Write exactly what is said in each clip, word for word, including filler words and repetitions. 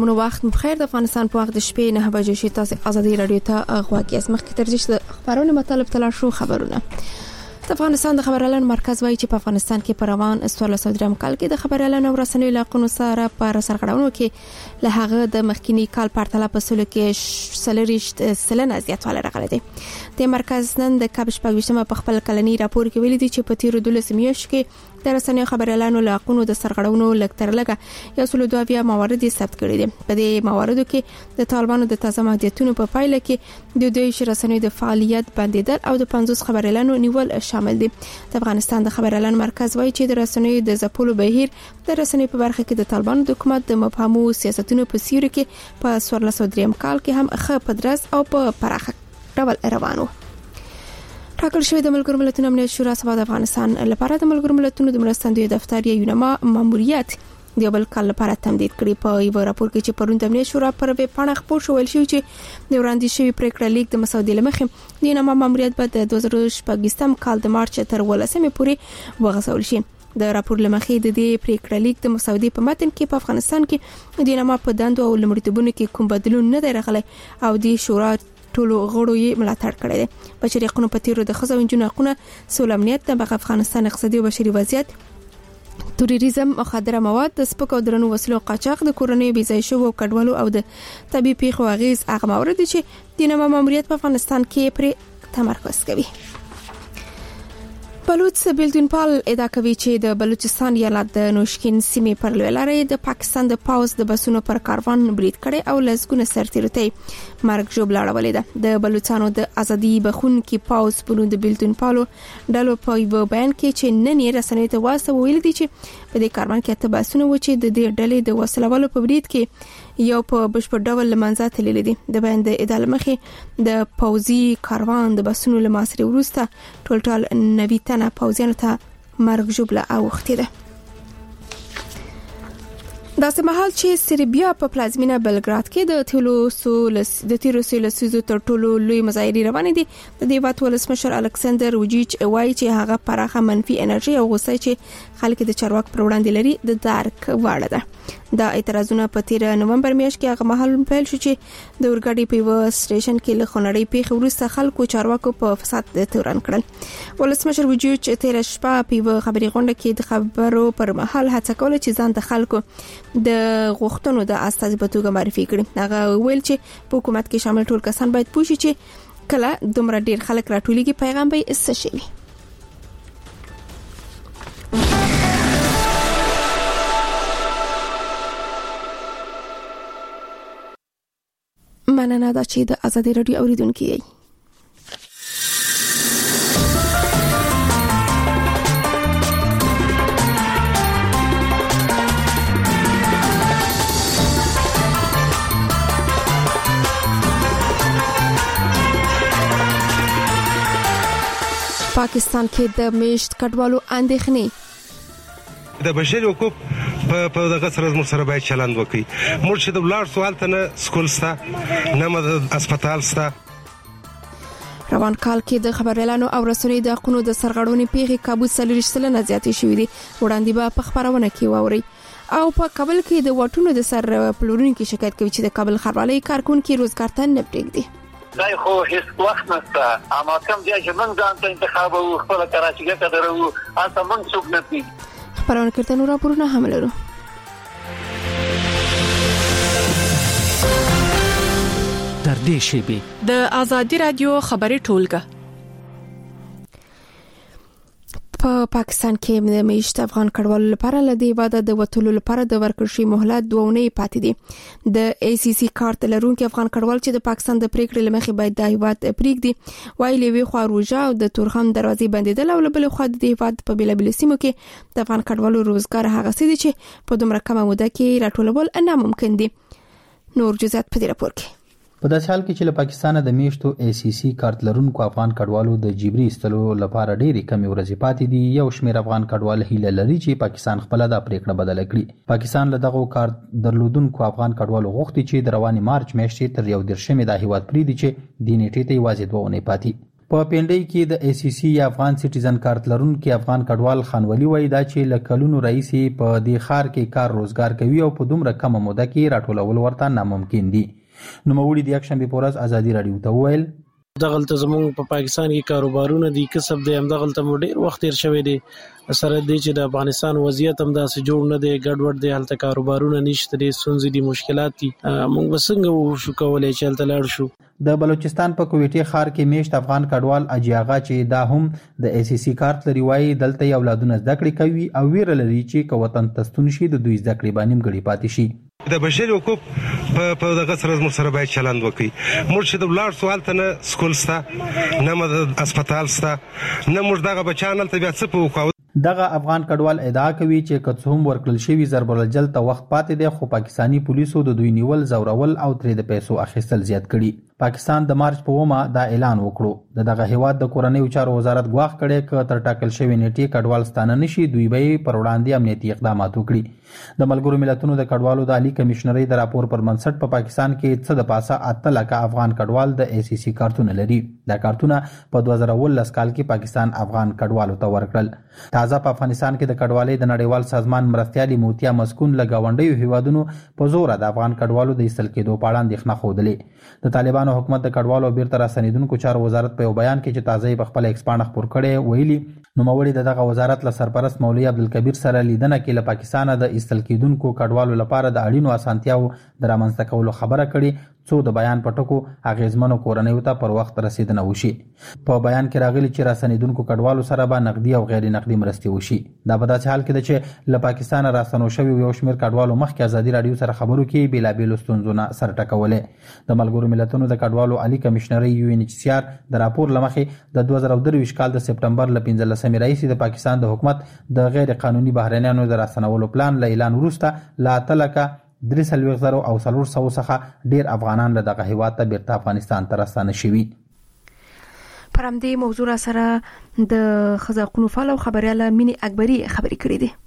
مو وخت بخیر. د افغانستان په وخت د شپې نه بجې شي. تاسو ازادي رادیو ته غواړئ چې مخکې تر دې چې خبرونه مطلب تل شو خبرونه. د افغانستان د خبرالن مرکز وایي چې په افغانستان کې پر روان سوال سودرم کال کې د خبرالن او رسنیو لاقونو سره پر سرغړونو کې له هغه د مخکینی کال پرتله په سلو کې سلریشت سلنه زیاتوالی راغلی دی. د مرکز نن د کابش پاګوشتمه په خپل کلنی راپور کې ویلي دي چې په تیر دولس میاشتو کې د رسنیو خبرالانو لاقونو د سرغړونو لکتر لګه یو سل دوه بیا موارد ثبت کړي دي. په دې مواردو کې د طالبانو د تازه محدودیتونو په پایله کې د دوی رسنیو د فعالیت بندیدل او د پنځوس خبرالانو نیول شامل دي. د افغانستان د خبرالان مرکز وایي چې د رسنیو د زپولو بهیر د رسنیو په برخه کې د طالبانو د حکومت د مفهومو سیاستونو په سیوري کې په څوارلس دریم کال کې هم ښه پدرس او په پراخه ډول روانو. ټاکل شوی د ملګرو ملتونو امنیت شورا سبا د افغانستان لپاره د ملګرو ملتونو د مرستندوی دفتر یا یونما ماموریت د بل کال لپاره تمدید کړي. په یو راپور کې چې پرون د امنیت شورا پر ویب پاڼه خپور شو ویل شوی چې د وړاندې شوی پریکړه لیک د مسودې لمخې د یونما ماموریت به د دوه زره شپږم کال د مارچ تر ولسمې پورې وغځول شي. د راپور لمخې د دې پریکړه لیک د مسودې په متن کې په افغانستان کې د یونما په دندو او لمړیتوبونو کې کوم بدلون نه دی راغلی او د شورا ټولو غړو یې ملاتړ کړی دی. بشري حقوقو په تیرو د ښځو او نجونو حقوقونه، سوله، امنیت، د افغانستان اقتصادي او بشري وضعیت، تروریزم، مخدره مواد، د سپکو او درنو وسلو قاچاق، د کورنۍ بې ځای شویو کډوالو او د طبي پیښو اغیز هغه موارد دي چې د یونما ماموریت په افغانستان کې پرې تمرکز کوي. بلوچ بیلتونپال ادعا کوي چې د بلوچستان ایالت د نوشکین سیمې پر لوی لارې د پاکستان د پاوز د بسونو پر کاروان برید کړي او لسګونه سرتیرته مرګ ژوبله اړولې ده. د بلوچستانو د ازادي بخون کې پاوز په د بیلتونپالو ډلو په یو بیان کې چې نن یې رسنیو ته واسه ویل دي چې په دې کاروان کې اته بسونه و چې د دې ډلې د وسلوالو په برید کې یو په بشپړ ډول لمنځه تللی دي. د بیان د ادعا مخې د پاوزي کاروان د بسونو له ماسري وروسته ټول ټول نوي تنه پاوزیانو ته مرګ ژوبله اوښتې ده. داسې مهال چې سربیا په پلازمینه بلګراد کې د تیلوسو د تیروسو لسیزو تر ټولو لوی مظاهرې روانې دي. د دې وخت ولسمشر الکساندر ووچیچ وایي چې هغه پراخه منفي انرژي او غوسه چې خلک د چارواکو پر وړاندې لري د دارک واړه ده. دا اعتراضونه په تیر نومبر میاشت کې هغه مهال پیل شو چې د اورګاډي په یو سټیشن کې له خونړۍ پیښې وروسته خلکو چارواکو په فساد تورن کړل. ولسمشر ووچیچ تیر شپه په یو خبري غونډه کې د خبرو پر مهال هڅه کوله چې ځان د خلکو د غوښتنو د استازي په توګه معرفي کړي. هغه ویل چې په حکومت کې شامل ټول کسان باید پوه شي چې کله دومره ډیر خلک راټولېږي پیغام به یې څه شي. مننه دا چې د ازادي رادیو اوریدونکو یې. پاکستان کې د میشت کډوالو اندېښنې د بشري حقوق په دغه سره موږ سره باید چلند وکړي. موږ چې د ولار سوال ته نه سکول سته نه د هسپتال سته. روان کال کې د خبرالانو او رسنیو د حقوقو د سرغړونې پیښې کابو سلریش سلنه زیاتې شوې دي. وړاندې به په خبرونه کې واوري او په کابل کې د واټونو د سر پلورونکو شکایت کوي چې د کابل ښاروالۍ کارکونکو روزګار ته نه پرېږدي. دا خو هیڅ وخت نشته. اما کوم ځای چې موږ ځان ته انتخاب او خپل کراچۍ ته درو اته موږ څوک نه پی خبرونه کړته نور راپورونه هم لرو. در دې شیبه د ازادي رادیو خبري ټولګه په پاکستان کې د میشت افغان کډوالو لپاره لدی واده د وټولو لپاره د ورکړشي مهلت دوه اونۍ پاتې دي. د ای سی سی کارت لرونکو افغان کډوال چې د پاکستان د پریکړې لمخې باید د هیواد پریږدي وایي وی خو روجا او د تورخم دروازې بندیدل او بل خو د هیواد په بیلابل سیمو کې د افغان کډوالو روزګار هغه څه دي چې په دومره کمه موده کې راټولول نه ممکن دي. نور جزئیات په دې راپور کې. په داسې حال کې چې له پاکستانه د میشتو ای سی سی کارت لرونکو افغان کډوالو د جبري استلو لپاره ډېری کمی ورځې پاتې دي. یو شمېر افغان کډوال هیله لري چې پاکستان خپل د پریکړه بدله کړي. پاکستان له دغه کارت درلودونکو افغان کډوالو غوښتي چې د رواني مارچ میاشتې تر یو درشمې د هیواد پریدي چې د نیټې ته یوازې دوه اونۍ پاتې. په پینډۍ کې د ای سی سی یا افغان سټیزن کارت لرونکي افغان کډوال خانولي وایي دا چې له کلونو راهیسې په دې ښار کې کار روزګار کوي او په دومره کمه موده کې راټولول ورته ناممکن دي. نوموړي د یکشنبې په ورځ ازادي راډیو ته وویل دغلته زموږ په پاکستان کې کاروبارونه دي کسب دی هم دغلته مو ډېر وخت تیر شوی دی سره دی چې د افغانستان وضعیت هم داسې جوړ نه دی ګډوډ دی هلته کاروبارونه نشته دي ستونزې دي مشکلات دي موږ به څنګه وشو کولی چې هلته لاړ شو. د بلوچستان په کویټې ښار کې میشت افغان کډوال اجي آغا چې دا هم د ای سی سی کارت لري وایي دلته یې اولادونه زده کړې کوي او ویره لري چې که وطن ته ستون شي د دوی زده کړې به نیمګړې پاتې شي. د بشري حقوق په دغه سره موږ سره باید چلند وکړي. موږ چې د ولاړ سو هلته نه سکول سته نه مو اسپتال سته نه موږ دغه بچیان هلته بیا څه په وکړو. دغه افغان کډوال ادعا کوي چې که څه هم ورکړل شوي ضرب الجل ته وخت پاتې دی خو پاکستاني پولیسو د دوی نیول زورول او ترې د پیسو اخیستل زیات کړي. پاکستان د مارچ په اومه دا اعلان وکړو. د دغه هیواد د کورنیو چارو وزارت ګواښ کړی که تر ټاکل شوې نیټې کډوال ستانه نشي دوی به پر وړاندې امنیتي اقدامات وکړي. د ملګرو ملتونو د کډوالو د عالی کمشنرۍ د راپور پر بنسټ په پاکستان کې څه د پاسه اته لکه افغان کډوال د ای سی سی کارتونه لري. دا کارتونه په دوه زره اوولس کال کې پاکستان افغان کډوالو ته ورکړل. تازه په افغانستان کې د کډوالۍ د نړیوال سازمان مرستیالي موتیا مسکون له ګاونډیو هیوادونو په زور د افغان کډوالو د ایستل کېدو په اړه اندېښنه ښودلې. د طالبانو حکومت د کډوالو بیرته راستنېدونکو چارو وزارت په یو بیان کې چې تازه یې په خپله ایکس پاڼه خپور کړی ویلي نوموړي د دغه وزارت له سرپرست مولوي عبدالکبیر سره لیدنه کې له پاکستانه د ایستل کېدونکو کډوالو لپاره د اړینو اسانتیاو د رامنځته کولو خبره کړې څو د بیان په ټکو اغیزمنو کورنیو ته پر وخت رسیدنه وشي. په بیان کې راغلي چې راستنېدونکو کډوالو سره به نقدي او غیر نقدي مرستې وشي. دا په داسې حال کې ده چې له پاکستانه راستنو شوي یو شمېر کډوالو مخکې ازادي راډیو سره خبرو کې بېلابېلو ستونزو نه سر ټکولې. د ملګرو ملتونو د کډوالو عالي کمشنرۍ یو ان ایچ سی آر د راپور له مخې د دوه زره درویشت کال د سپټمبر له پنځلسمې راهیسې د پاکستان د حکومت د غیر قانوني بهرنیانو د راستنولو پلان له اعلان وروسته لا اته لکه درې څلوېښت زره او څلور سوو څخه ډېر افغانان له دغه هېواد ته بیرته افغانستان ته راستانه شوي. پر همدې موضوع سره د ښځو حقونو فعال او خبرياله مینې اکبري خبرې کړې دي.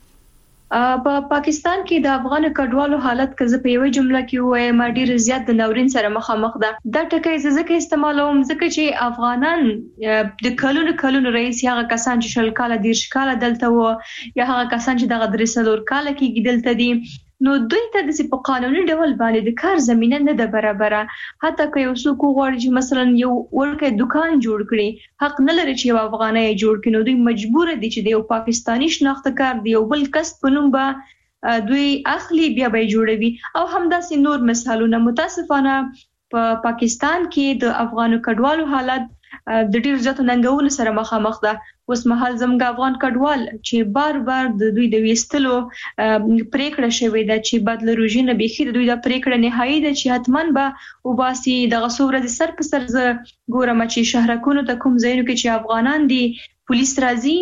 په پاکستان کې د افغان کډوالو حالت که زه په یوه جمله کې ووایم ډېر زیات د ناورین سره مخامخ ده. دا ټکی زه ځکه استعمالوم ځکه چې افغانان د کلونو کلونو رئیس هغه کسان چې شل کاله دېرش کاله دلته وو یا هغه کسان چې دغه درې څلور کاله کېږي دلته دي نو دوی ته داسې په قانوني ډول باندې د کار زمینه نه ده برابره. حتی که یو څوک وغواړي چې مثلا یو وړوکی دکان جوړ کړي حق نه لري چې یو افغانی یې جوړ کړي نو دوی مجبور دي چې د یو پاکستاني شناخته کار د یو بل کس په نوم به دوی اخلي بیا به یې جوړوي. او همداسې نور مثالونه. متاسفانه په پاکستان کې د افغانو کډوالو حالت د ډېر زیاتو ننګونو سره مخامخ ده. اوس مهال زموږ افغان کډوال چې بار بار د دوی د ویستلو پریکړه شوې ده چې بعد له روژې نه بیخي د دوی د پریکړه نهایي ده چې حتما به وباسي. دغه څو ورځې سر په سر زه ګورم چې شهرکونو ته کوم ځایونو کې چې افغانان دي پولیس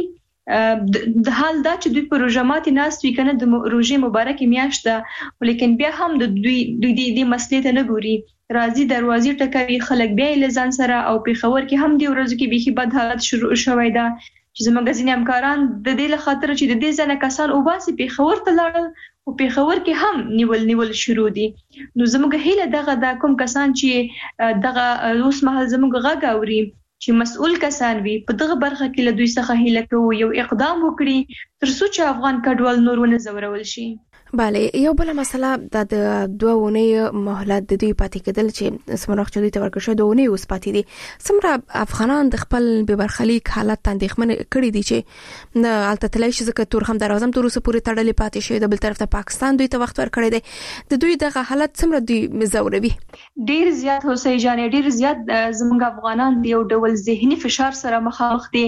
راځي د حال دا چې دوی په روژه ماتي ناست وي کنه د روژې مبارکې میاشت ده لیکن بیا هم د دوی دوی دې مسلې ته نه ګوري. راځي دروازې ټکوي خلک بیا یې له ځان سره او پېښور کې هم دې ورځو کې بیخي بد حالت شروع شوی ده چې زموږ ځینې همکاران د دې له خاطره چې د دې ځای نه کسان وباسي پېښور ته لاړل او پېښور کې هم نیول نیول شروع دي. نو زموږ هیله دغه د کوم کسان چې دغه اوس مهال زموږ غږ اوري چې مسؤل کسان وي په دغه برخه کې له دوی څخه هیله کوو یو اقدام وکړي تر څو چې افغان کډوال نور ونه ځورول شي. بله یو بل مسله د دوه اونۍ مهلت د دوی پاتې کېدل چې څومره وخت دوی ته ورکړل شوی دوه اونۍ اوس پاتې دي. څومره افغانان د خپل بې برخلیک حالت ته اندېښمن کړي دي چې نه هلته تللی شي ځکه تور هم دروازه هم تر اوسه پورې تړلې پاتې شوې ده. بل طرف ته پاکستان دوی ته وخت ورکړی دی. د دوی دغه حالت څومره دوی ځوروي؟ ډېر زیات هوسۍ جانې ډېر زیات زموږ افغانان د یو ډول ذهني فشار سره مخامخ دي.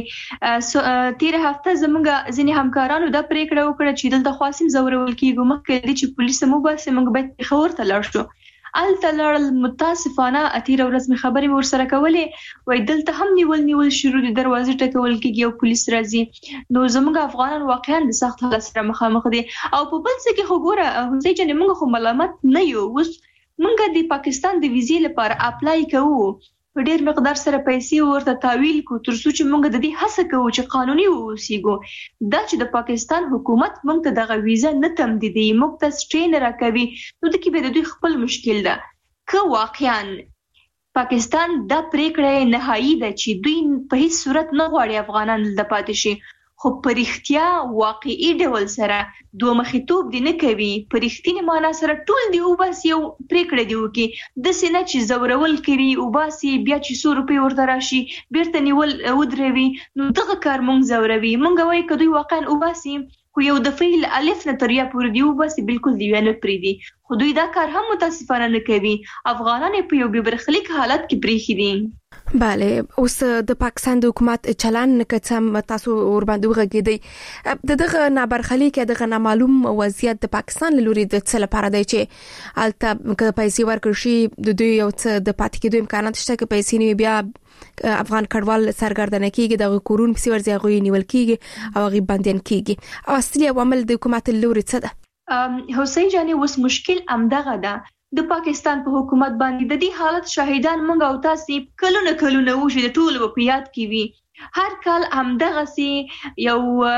تېره هفته زموږ ځینې همکارانو دا پریکړه وکړه چې دلته خاصم ځورول کېږو مخکې دې چې پولیس مو باسي موږ باید پېښور ته لاړ شو. هلته لاړل متاسفانه اتېره ورځ مې خبرې مې ورسره کولې وایي دلته هم نیول نیول شروع دي دروازې ټکول کېږي او پولیس راځي. نو زموږ افغانان واقعا د سخت حالت سره مخامخ دي. او په بل څه کې خو ګوره حسین جانې موږ خو ملامت نه یو. اوس موږ د پاکستان د ویزې لپاره اپلای کوو په ډېر مقدار سره پیسې ورته تحویل کو تر څو چې موږ د دې هڅه کوو چې قانوني واوسېږو. دا چې د پاکستان حکومت موږ ته دغه ویزه نه تمدیدوي موږ ته سټې نه راکوي نو د کې به د دوی خپل مشکل ده. که واقعا پاکستان دا پریکړه نهایی ده چې دوی په هیڅ صورت نه غواړي افغانان د پاتې شي، خو پرختیا واقعي ډول سره دوه مخیتوب دی نه کوي. پرختینی معنا سره ټول دی او بس یو پریکړه دی وکي د سینه چې زورول کوي او بس بیا چې سو روپی ورته راشي بیرته نیول ودروي، نو دغه کار مونږ زوروي. مونږ وایي کدوې واقعا او بس خو یو د فعل الف نه تر یا پورې دی او بس بالکل دی نه پری دی، خو دوی دا کار هم متاسفانه نه کوي. افغانان په یو ببرخلیک حالت کې پریخي دي. بله، اوس د پاکستان د حکومت چلن کڅم تاسو ور باندې وغږیدي د دغه نابرخلیک دغه نامعلوم وضعیت د پاکستان لوري د څه لپاره دی چې الته که پیسې ورکړي شي د دوی یو څه د پاتې کېدو امکانات شته که پیسې نه بیا افغان کډوال سرګردانه کیږي د کورون په ورځ غوي نیول کیږي او غي باندې کیږي او اصلي عوامل د حکومت لوري څه ده؟ حسین جاني اوس مشکل امدغه ده د پاکستان په حکومت باندې د دې حالت شاهدان مونږ او تاسو کلونه کلونه وشي د ټول وقایات کی وی هر کال همدغه سي یو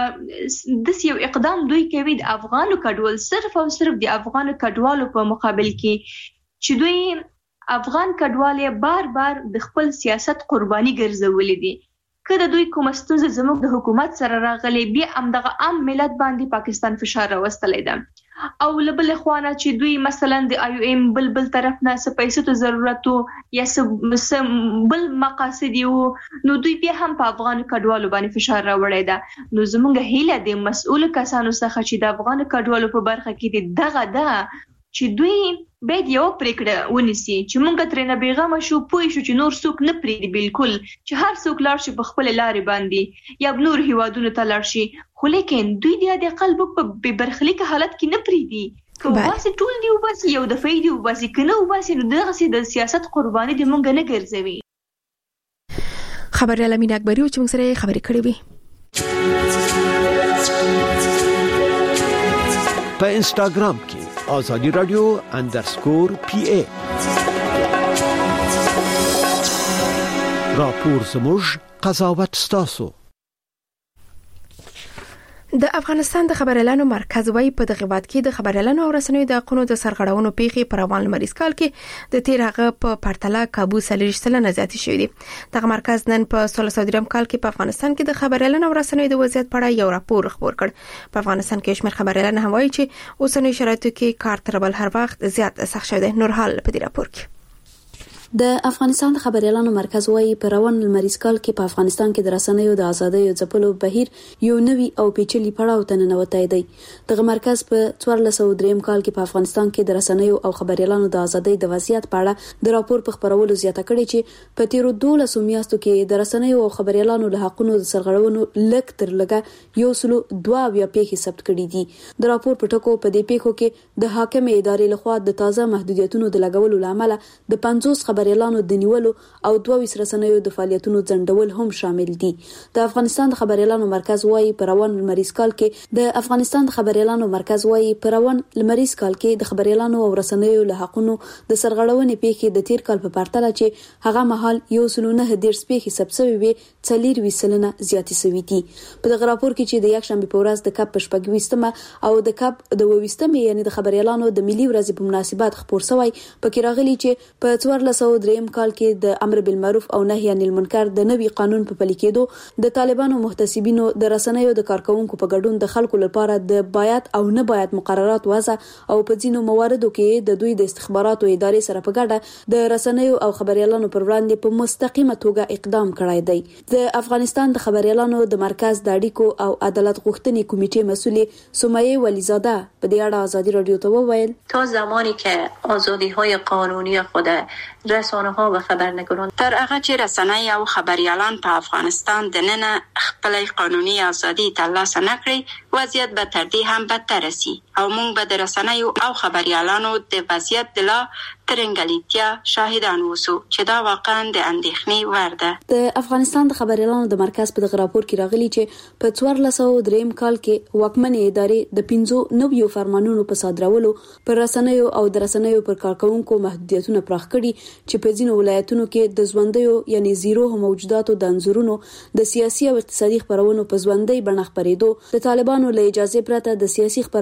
د یو اقدام دوی کوي د افغانو کډوال صرف او صرف د افغانو کډوالو په مقابل کې چې دوی افغان کډوال بار بار د خپل سیاست قرباني ګرځولې دي. کله دوی کوم ستونزه زموږ د حکومت سره راغلي بیا همدغه عام ملت باندې پاکستان فشار راوستلی ده او لبل خوانه چې دوی مثلا د آی او ایم بل بل طرف نه څه پیسې ته ضرورت یا څه بل مقاصد یو نو دوی بیا هم په افغان کډوالو باندې فشار راوړی ده. نو زموږ هیله د مسؤل کسانو څخه چې د افغان کډوالو په برخه کې دغه ده چې دوی باید یو پریکړه ونیسي چې مونږ ترې نه بیغمه شو پوه شو چې نور څوک نه پریږدي بالکل چې هر څوک لاړ شي په خپل لارې باندې یا نور هیوادونو ته لاړ شي، خو لیکن دوی د قلب په ببرخلیک حالت کې نه پریږدي که وباسي ټول دی وباسي یو دفعه دی وباسي که نه وباسي نو دغسې د سیاست قرباني د مونږ نه ګرځوي. خبریال امین اکبري چې موږ سره خبرې کړې وي. په انستګرام کې آزادی رادیو اندرسکور پی ای راپور زموږ قضاوت ستاسو. د افغانستان د خبريالانو مرکز وايي په دغه وخت کې د خبريالانو او رسنیو د حقوقو د سرغړونو پیښې پر روان لمریز کال کې د تیر هغه په پرتله کابو سلیش سلنه زیاتې شوې دي. دغه مرکز نن په سولس دریم کال کې په افغانستان کې د خبريالانو او رسنیو د وضعیت په اړه یو راپور خبر کړ. په افغانستان کې شمېر خبريالان هم وايي چې اوسنۍ شرایطو کې کار تر بل هر وخت زیات سخت شوی دی. نورحال په دې راپور کې د افغانستان د خبريالانو مرکز وايي په روان لمریز کال کې په افغانستان کې د رسنیو د ازادۍ او ځپلو بهیر یو نوي او پیچلي پړاو ته ننوتی دی. دغه مرکز په څوارلس سوه دریم کال کې په افغانستان کې د رسنیو او خبريالانو د ازادۍ د وضعیت په اړه د راپور په خبرولو زیاته کړې چې په تیرو دولسو میاشتو کې د رسنیو او خبريالانو له حقوقو د سرغړونو لږ تر لږه یو سلو دوه بیا پیښې ثبت کړې دي. د راپور په ټکو په دې پیښو کې د حاکمې ادارې لخوا د تازه محدودیتونو د لګولو لامل د پنځوس خبريالانو د نیولو او دوه ویس رسنیو د فعالیتونو ځنډول هم شامل دي. د افغانستان د خبريالانو مرکز وايي په روان لمریز کال کې د افغانستان د خبريالانو مرکز وايي په روان لمریز کال کې د خبريالانو او رسنیو له حقوقو د سرغړونې پیښې د تیر کال په پرتله چې هغه مهال یو سلو نه ډیر پیښې ثبت شوې وي څلور ویس سلنه زیاتې شوې دي. په دغه راپور کې چې د یکشنبه په ورځ د کپ شپږویشتمه او د کپ د اوویشتمه یعنی د خبريالانو د ملي ورځې په مناسبت خبر شوی پکې راغلي چې په څوارلس سوه دریم کال کې د امر بالمعروف او نهي عن المنکر د نوي قانون په پلي کېدو د طالبانو محتسبینو د رسنیو د کارکونکو په ګډون د خلکو لپاره د باید او نه باید مقررات وضع او په ځینو مواردو کې د دوی د استخباراتو ادارې سره په ګډه د رسنیو او خبريالانو پر وړاندې په مستقیمه توګه اقدام کړی دی. د افغانستان د خبريالانو د مرکز د اړیکو او عدالت غوښتنې کمیټې مسؤلې سمیه ولیزاده په دې اړه آزادی رادیو ته وویل تا زمانی که آزادی‌های قانونی خود رسانه‌ها و خبرنگاران در هغه چې رسنۍ او خبريالان په افغانستان د نن خپل قانوني ازادي ترلاسه نکړي وضعیت به تر دې هم بدتر شي او موږ به د رسنۍ او خبريالانو د وضعیت د لا ترنګلیتیا شاهدان ووسو چې دا واقعا د اندېښنې وړ ده. د افغانستان د خبريالانو د مرکز په دغه راپور کې راغلي چې په څوارلس سوه دریم کال کې واکمنې ادارې د پنځو نویو فرمانونو په صادرولو پر رسنیو او د رسنیو پر کارکونکو محدودیتونه پراخ کړي چې په ځینو ولایتونو کې د ژوندیو یعنی زیرو موجوداتو د انځورونو د سیاسي او اقتصادي خبرونو په ژوندۍ بڼه خبرېدو د طالبانو له اجازه پرته د سیاسي خبرونو د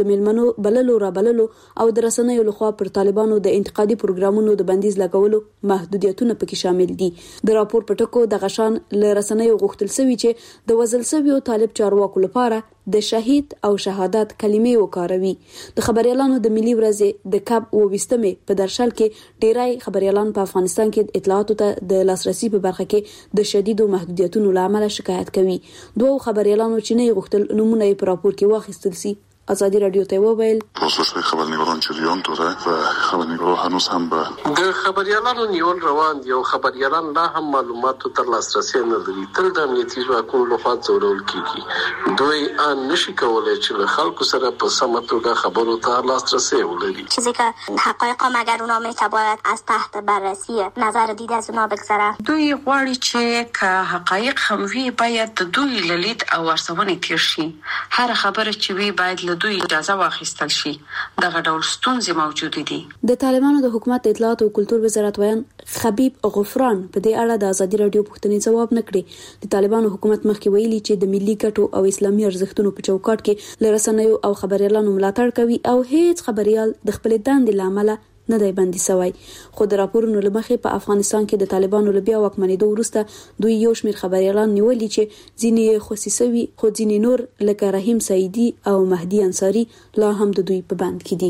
د میلمنو بللو را بللو او د رسنیو لخوا پر طالبانو د انتقادي پروګرامونو د بندیز لګولو محدودیتونه پکې شامل دي. د راپور پټکو د غشان ل رسنیو غوښتل سوي چې د وزل سویو طالب چارواکو لپاره د شهید او شهادت کلمې وکاروي. د خبريالانو د ملي ورځې د کب او وستمه په درشل کې ډیرای خبريالان په افغانستان کې اطلاعاتو ته د لاسرسي په برخه کې د شدیدو محدودیتونو لامل شکایت کوي. دوه خبريالانو چې نه غوښتل نمونه په راپور کې واخیستل سي. آزادی رادیو ته وویل پروسس خبرنگاران جریان داره و خبرنگاران هنوز هم به د خبريالانو نیول روان دي او خبريالان لا هم معلوماتو تر لاسرسي نه لري. تل د امنیتي ځواکونو لخوا ځورول کیږي. دوی ان نشي کولای چې له خلکو سره په سمه توګه خبرو ته لاسرسي ولري. چیزی که حقایق مگر اونا میتواند از تحت بررسی نظر دید از اونا بگذره. دوی غواړي چې که حقایق هم وي باید د دوی لید او ارزونې تیر شي. هر خبره چې وي باید دوی اجازه واخیستل شي. دغه ډول ستونزې موجود دي. د طالبانو د حکومت اطلاعات او کلتور وزارت ویان خبیب غفران په دې اړه د آزادی رادیو پوښتنې ځواب نکړي. د طالبانو حکومت مخکې ویلي چې د ملي ګټو او اسلامي ارزښتونو په چوکاټ کې لرسنیو او خبريالانو ملاتړ کوي او هیڅ خبريال د خپل دندې لامل نه دی بندي شوی. خو د راپورونو لمخې په افغانستان کې د طالبانو لبیا واکمنېدو وروسته دوی یو شمېر خبريالان نیولي چې ځینې خصوصي خو ځینې نور لکه رحیم سعیدی او مهدی انصاری لا هم د دوی په بند کې دي.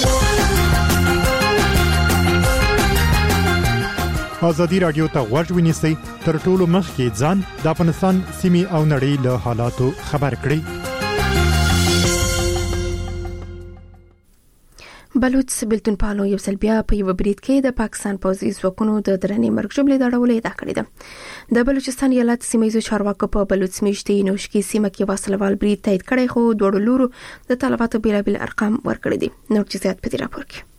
آزادی رادیو ته غوږ ونیسئ، تر ټولو مخکې ځان د افغانستان سیمې او نړۍ له حالاتو خبر کړئ. بلوچ بلتون پالو یو ځل بیا په یو برید کې د پاکستان پوځي ځواکونو د درنې مرګ ژوبلې د اړولې ادعا کړې ده. د بلوچستان ایالت سیمایي چارواکو په بلوچ میشتي نوشکی سیمه کې واصلوال برید تایید کړی خو دوړو لورو د طالباتو بیلابل ارقام ورکړي دي. نور چیزات په دې راپور کې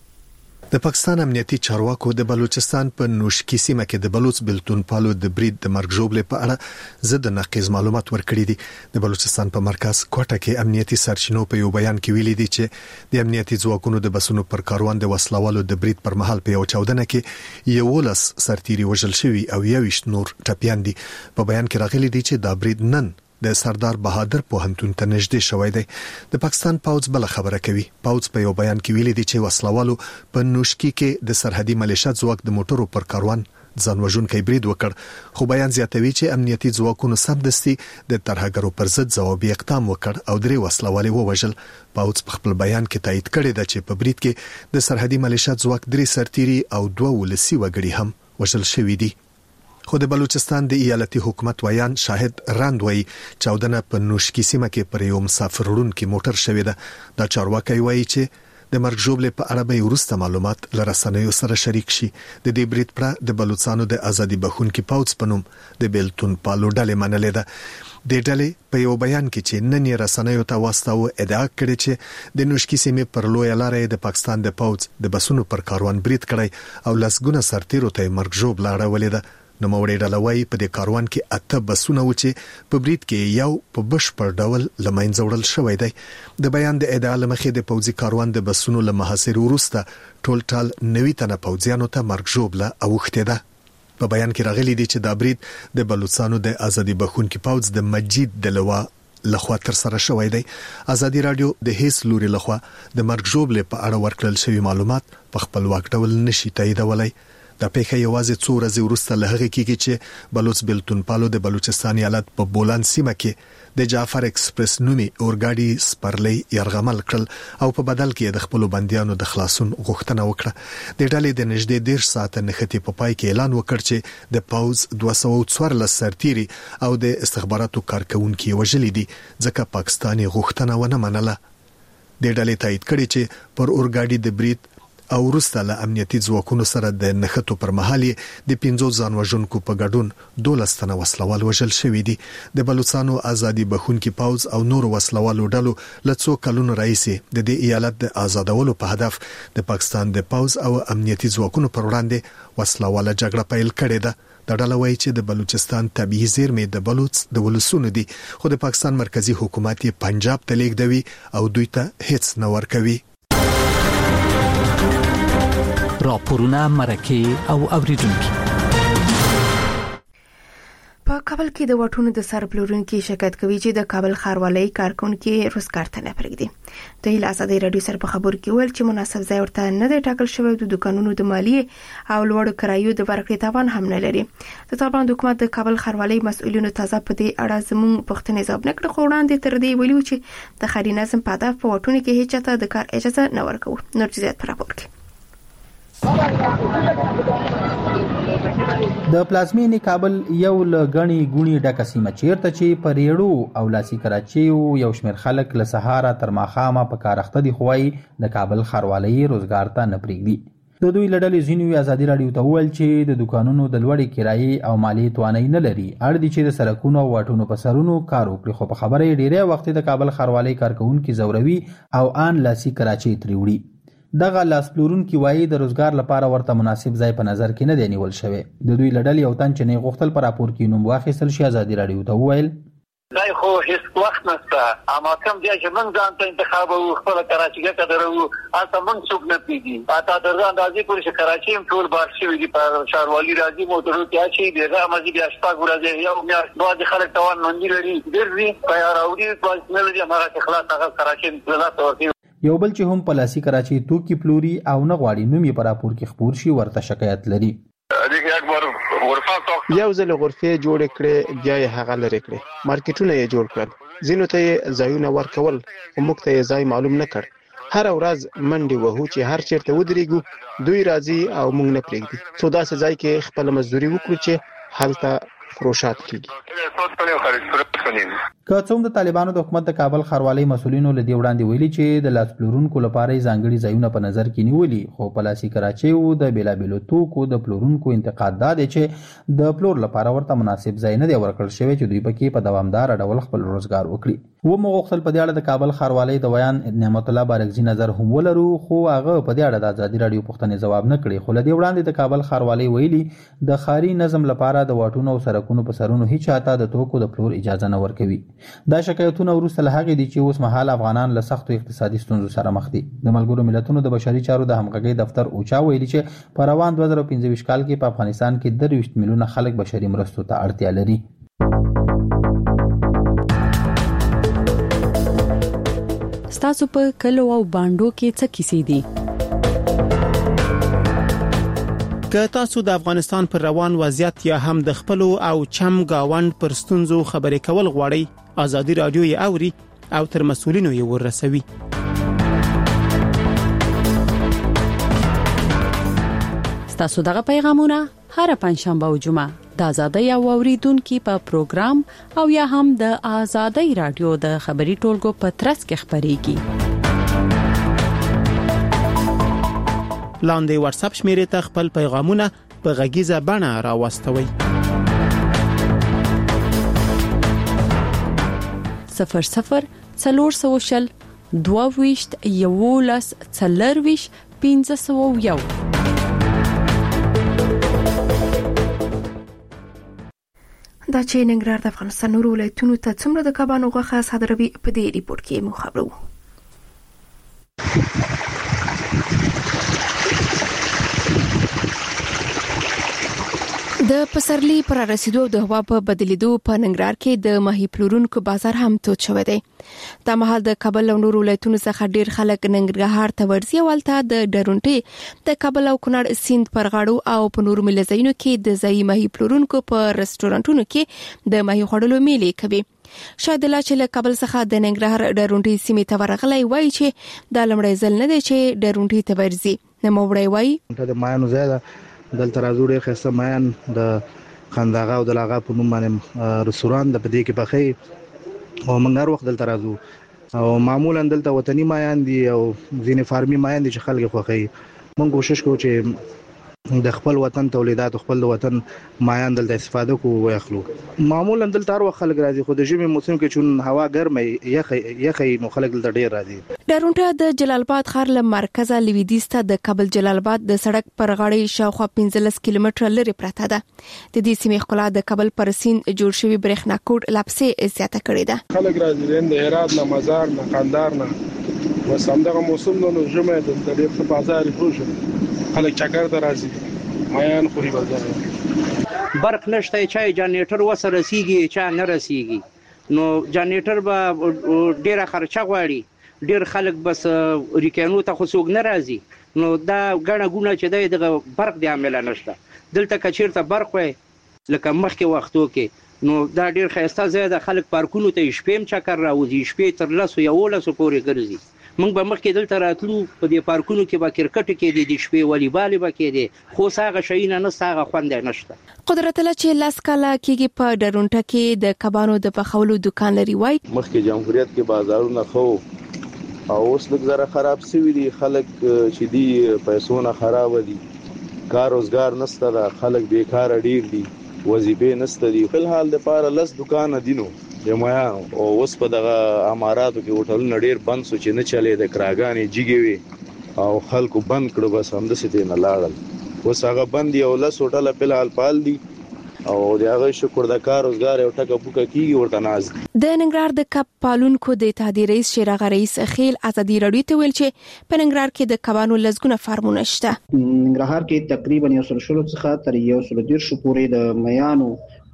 د پاکستان امنیتي چارواکو د بلوچستان په نوشکی سیمه کې د بلوچ بلتون پالو د برید د مرګ ژوبلې په اړه زد نقیز معلومات ورکړي دي. د بلوچستان په مرکز کوټه کې امنیتي سرچینو په یو بیان کې ویلي دي چې د امنیتي ځواکونو د بسونو پر کاروان د وسلوالو د برید پر مهال په یو چاودنه کې یولس سرتيري وژل شوی او یويشت نور ټپيان دي. په بیان کې راغلي دي چې دا برید نن د سردار بهادر پوهنتون ته نږدې شوی دی. د پاکستان پوځ بل خبره کوي. پوځ په یو بیان کې ویلي دي چې وسلوالو په نوشکی کې د سرحدي ملیشیا ځواک د موټرو پر کاروان ځان وژونکی برید وکړ. خو بیان زیاتوي چې امنیتي ځواکونو سمدستي د ترهګرو پر ضد ځوابي اقدام وکړ او درې وسلوالې ووژل. پوځ په خپل بیان کې تایید کړی دی چې په برید کې د سرحدي ملیشیا ځواک درې سرتيري او دوه ولسی وګړي هم وژل شوي دي. خو د بلوچستان د ایالتي حکومت ویان شاهد رند وی چاودنه په نوشکی سیمه کې پر یو مسافر وړونکي موټر شوې ده. دا چارواکي وایي چې د مرګ ژوبلې په اړه به وروسته معلومات لرسنیو سره شریک شي. د دې برید پر د بلوچستانو د ازادي بخونکي پوځ په نوم د بلتون پالو ډلې منلې ده. د ډلې په یو بیان کې چې نن یې رسنیو ته واستاو ادعا کړې چې د نوشکی سیمې پر لوی لارې د پاکستان د پوځ د بسونو پر کاروان برید کړی او لسګونه سرتیرو ته مرګ ژوبله اړولې ده. نو موري ډلوي په دې کاروان کې اته بسونه و چې په برید کې یو په بشپړ ډول لمنځه وړل شوی دی. د بیان د ادعا لمخې د پوځي کاروان د بسونو له محاصرې وروسته ټول ټال نوي تنه پوځیانو ته مرګ ژوبله اوښته ده. په بیان کې راغلي دي چې دا برید د بلوچستان د ازادي بخونکي پوځ د مجید دلوا لخوا تر سره شوی دی. آزادی رادیو د هیڅ لوري لخوا د مرګ ژوبلې په اړه ورکړل شوی معلومات په خپل واک ډول نشي تاییدولای. دا پیښه یوازې څو ورځې وروسته له هغه کېږي چې بلوچ بلتون پالو د بلوچستان ایالت په بولان سیمه کې د جعفر ایکسپریس نومي اورګاډي سپرلی يرغمل کړل او په بدل کې د خپل بنديانو د خلاصون غوښتنه وکړه. د ډلې د نږدې ډیر ساعت نښتې په پای کې اعلان وکړ چې د پاوز دوه سوه او څوارلس سرتيري او د استخباراتو کارکونکو وژلي دي ځکه پاکستاني غوښتنه ونه منله. د ډلې تایید کړي چې پر اورګاډي د برید او وروسته له امنیتي ځواکونو سره د نښتو پر مهال د پنځو ځان وژونکو په ګډون دولس تنه وسلوال وژل شوي دي. د بلوچستان ازادي بخونکي پوځ او نور وسلوالو ډلو له څو کلونو راهیسې د دې ایالت د آزادولو په هدف د پاکستان د پوځ او امنیتي ځواکونو پر وړاندې وسلواله جګړه پیل کړې ده. د ډله وایي چې د بلوچستان طبيعي زیرمې د بلوچ د ولسونو دي خو د پاکستان مرکزی حکومت یې پنجاب ته لیږدوي او دوی ته هیڅ نه ورکوي. راپورونه مرکه او اوریدونکو په کابل کې د واټونو د سر پلورونکو شکایت کوي چې د کابل ښاروالۍ کارکونکو روزګار ته نه پرېږدي. د آزادي رادیو سره په خبرو کې ویل چې مناسب ځای ورته نه دی ټاکل شوی، د دکانونو د مالیې او لوړو کرایو د ورکړې توان هم نه لري. د طالبان حکومت د کابل ښاروالۍ مسؤلینو تازه په دې اړه زموږ پوښتنې ځواب نه کړ، خو وړاندې تر دې ویلي چې د ښاري نظم په هدف په واټونو کې هیڅ چاته د کار اجازه نه ورکوي. نور زیات پر راپور کې د پلازمینې کابل یو لګنی ګونی ډکه سیمه چیرته چې پر یړو او لاسي کراچیو یو شمېر خلک له سهاره تر ماښامه په کار اخته دي، خوای د کابل ښاروالۍ روزګار ته نه پرېږدي. د دوی لړلې ځینو آزادي رادیو ته وویل چې د دکانونو د لوړې کرایې او مالیې توانایي نه لري، اړ دي چې د سړکونو او واټونو په سرونو کار وکړي، خو په خبره یې ډیری وخت د کابل ښاروالۍ کارکوونکي زوروي او ان لاسي کراچۍ ترې وړي. دغه لاس پلورونکي وایي د روزګار لپاره ورته مناسب ځای په نظر کې نه دی نیول شوی. د دوی لړل یو تن چې نه غوښتل پر راپور کې نوم واخیستل شي آزادي رادیو ته وویل دا خو هیڅ وخت نشته، اما کوم ځای چې موږ ځان ته انتخاب او خپل کراچۍ ته درو اته موږ څوک نه پیږي. اته درځه اندازې پورې چې کراچۍ هم ټول بار شوی دی په ښاروالۍ راځي موټرو کې چې دغه مزي بیا شپږ ورځې یو میاشت بعد خلک توان مندي لري ګرځي په راوړي په نه لري هغه خلاص هغه کراچۍ نه توري. یو بل چې هم پلاسي کراچۍ توکي پلوري او نه غواړي نوم یې په راپور کې خپور شي ورته شکایت لري. یو ځل غرفه جوړ کړي بیا یې هغه لري کړي، مارکیټونه یې جوړ کړل، ځینو ته یې ځایونه ورکول او موږ ته یې ځای معلوم نه کړ. هر ورځ منډي وهو چې هر چیرته ودرېګو دوی راځي او موږ نه پرېږدي. څو داسې ځای کې خپل مزدوري وکړو چې هلته فروشات کیږي. که څوم د طالبانو د حکومت د کابل ښاروالۍ مسؤلینو له دې وړاندې ویلي چې د لاس پلورونکو لپاره ځانګړي ځایونه په نظر کې نیولي، خو پلاسي کراچیو د بیلابیلو توکو د پلورونکو انتقاد دا دی چې د پلور لپاره ورته مناسب ځای نه دی ورکړل شوی چې دوی پکې په دوامدار ډول خپل روزګار وکړي. و مو غوښتل په دې اړه د کابل ښاروالۍ د ویان نعمت الله بارکزي نظر هم ولرو، خو هغه په دې اړه د آزادي رادیو پوښتنې ځواب نه کړي. خو له دې وړاندې د کابل ښاروالۍ ویلي د ښاري نظم لپاره د واټونو او سړکونو په سرونو هیڅ چاته د توکو د پلور اجازه نه ورکوي. دا شکایتونه وروسته له هغې دي چې اوس مهال افغانان له سختو اقتصادي ستونزو سره مخ دي. د ملګرو ملتونو د بشري چارو د همغږۍ دفتر اوچا ویلي چې په روان دوه زره پنځه ویشت کال کې په افغانستان کې درویشت میلیونه خلک بشري مرستو ته اړتیا لري. ستاسو په کلو او باندو کې څه کیسې دي؟ که تاسو د افغانستان پر روان وضعیت یا هم د خپل او چم گاوند پر ستونزو خبرې کول غواړئ، آزادي رادیو یې اوري او تر مسؤلینو یې ورسوي. ستاسو دغه پیغامونه هر پنځشنبه او جمعه د آزادۍ او اوریدونکو په پروګرام او یا هم د آزادۍ رادیو د خبري ټولګو په ترڅ کې خبريږي. لاندې واتس اپ شمیرې ته خپل پیغامونه په غږیزه بڼه راوستوي. صفر صفر څلور سوشل دوه ویشت یولس څلور ویشت پنځه سوه یو. دا چې ننګرهار د افغانستان نورو ولایتونو ته څومره د کبانو غوښه صادروي په دې ریپورت کې مو خبرو. د پسرلي پر رسیدو د هوا په بدلیدو په ننګرهار کې د ماهي پلورونکو بازار هم تود شوی دی. د مهال د کابل او نورو ولایتونو څخه ډیر خلک ننګرهار ته ورځي، ولته د ډرونټي د کابل او کونړ سیند پر غاړو او په نورو ملزینو کې د ځای ماهي پلورونکو په رستورانتونو کې د ماهي خوړلو میلې کوي. شاید لا چې له کابل څخه د ننګرهار ډرونټي سیمې ته ورغلی وای چې د لمړی ځل نه دی چې ډرونټي ته ورځي. نو وړي وای د مایانو زیاده دلته راځو ډېر ښایسته مایان د خنداغه او د لاغه په نوم باندې رستوران د پدې کې پخې او موږ هر وخت دلته راځو او معمولا دلته وطني مایان دي او ځینې فارمي مایان دي چې خلک خوښوي. موږ کوشش کوو چې د خپل وطن تولیدات خپل وطن مایان دلته استفاده کوو او اخلو. معمولا دلته هر وخت خلک راځي، خو د ژمي موسم کې چون هوا ګرمه یخ یخ نو خلک دلته ډیر راځي. ډرونټه د جلال آباد ښار له مرکزه لویدیځ ته د کابل جلال آباد د سړک پر غاړې شاوخوا پنځلس کیلومتره لري پراته ده. د دې سیمې ښکلا د کابل پر سیند جوړ شوی برېښنا کوټ لپسې زیاته کړې ده. خلک راځي د هرات نه، مزار نه، قندهار نه، وسمدغه موسم نو ژمه د ډېر په بازار فروش خلک چکر ته راځي میان خوري بازار برق نشته چای جنریټر وسره رسیږي چا نه رسیږي نو جنریټر به ډیره خرچه غواړي ډیر خلک بس ریکانو ته خو څوک نه راځي نو دا غړه ګونه چې دی د برق د عامل نشته دلته کچیرته برق وي لکه مخکې وختو کې نو دا ډیر خسته زیاده خلک پارکونو ته شپېم چکر راوځي شپې تر لاسو یو لاسو پورې ګرځي موږ به مخکې دلته راتلو په دې پارکونو کې به کرکټ کې دي د شپې والیبال به کې دي خو ساغه شینه نه ساغه خوند نشته قدرت الله چې لاس کاله کېږي په ډرونټه کې د کبانو د پخولو دکان لري وای مخکې جمهوریت کې بازارونه خو او اوس لږ زره خراب شوی دي خلک چې دی پیسونه خراب دي کار روزګار نشته دا خلک بیکاره ډیر دي وظیفې نشته دي په حال د پاره لس دکان دینو جمعیا او اوس په دغه اماراتو کې هوټلونه ډیر بند سو چې نه چلے د کراګانې جګوي او خلکو بند کړو بس هم د ستې نه لاړل اوس هغه بند یو لس هوټل په حال پال دي او د هغه شکر د کار روزګار یو ټکه پوکه کیږي ورته ناز د ننګرهار د کب پالونکو د اتحادیې رئیس شیراغ رئیس خیل ازادي رادیو ته ویل چې په ننګرهار کې د کبانو لزګونه فارمونه شته ننګرهار کې تقریبا یو سل شلو څخه تر یو سل ډیر شو پورې د میانو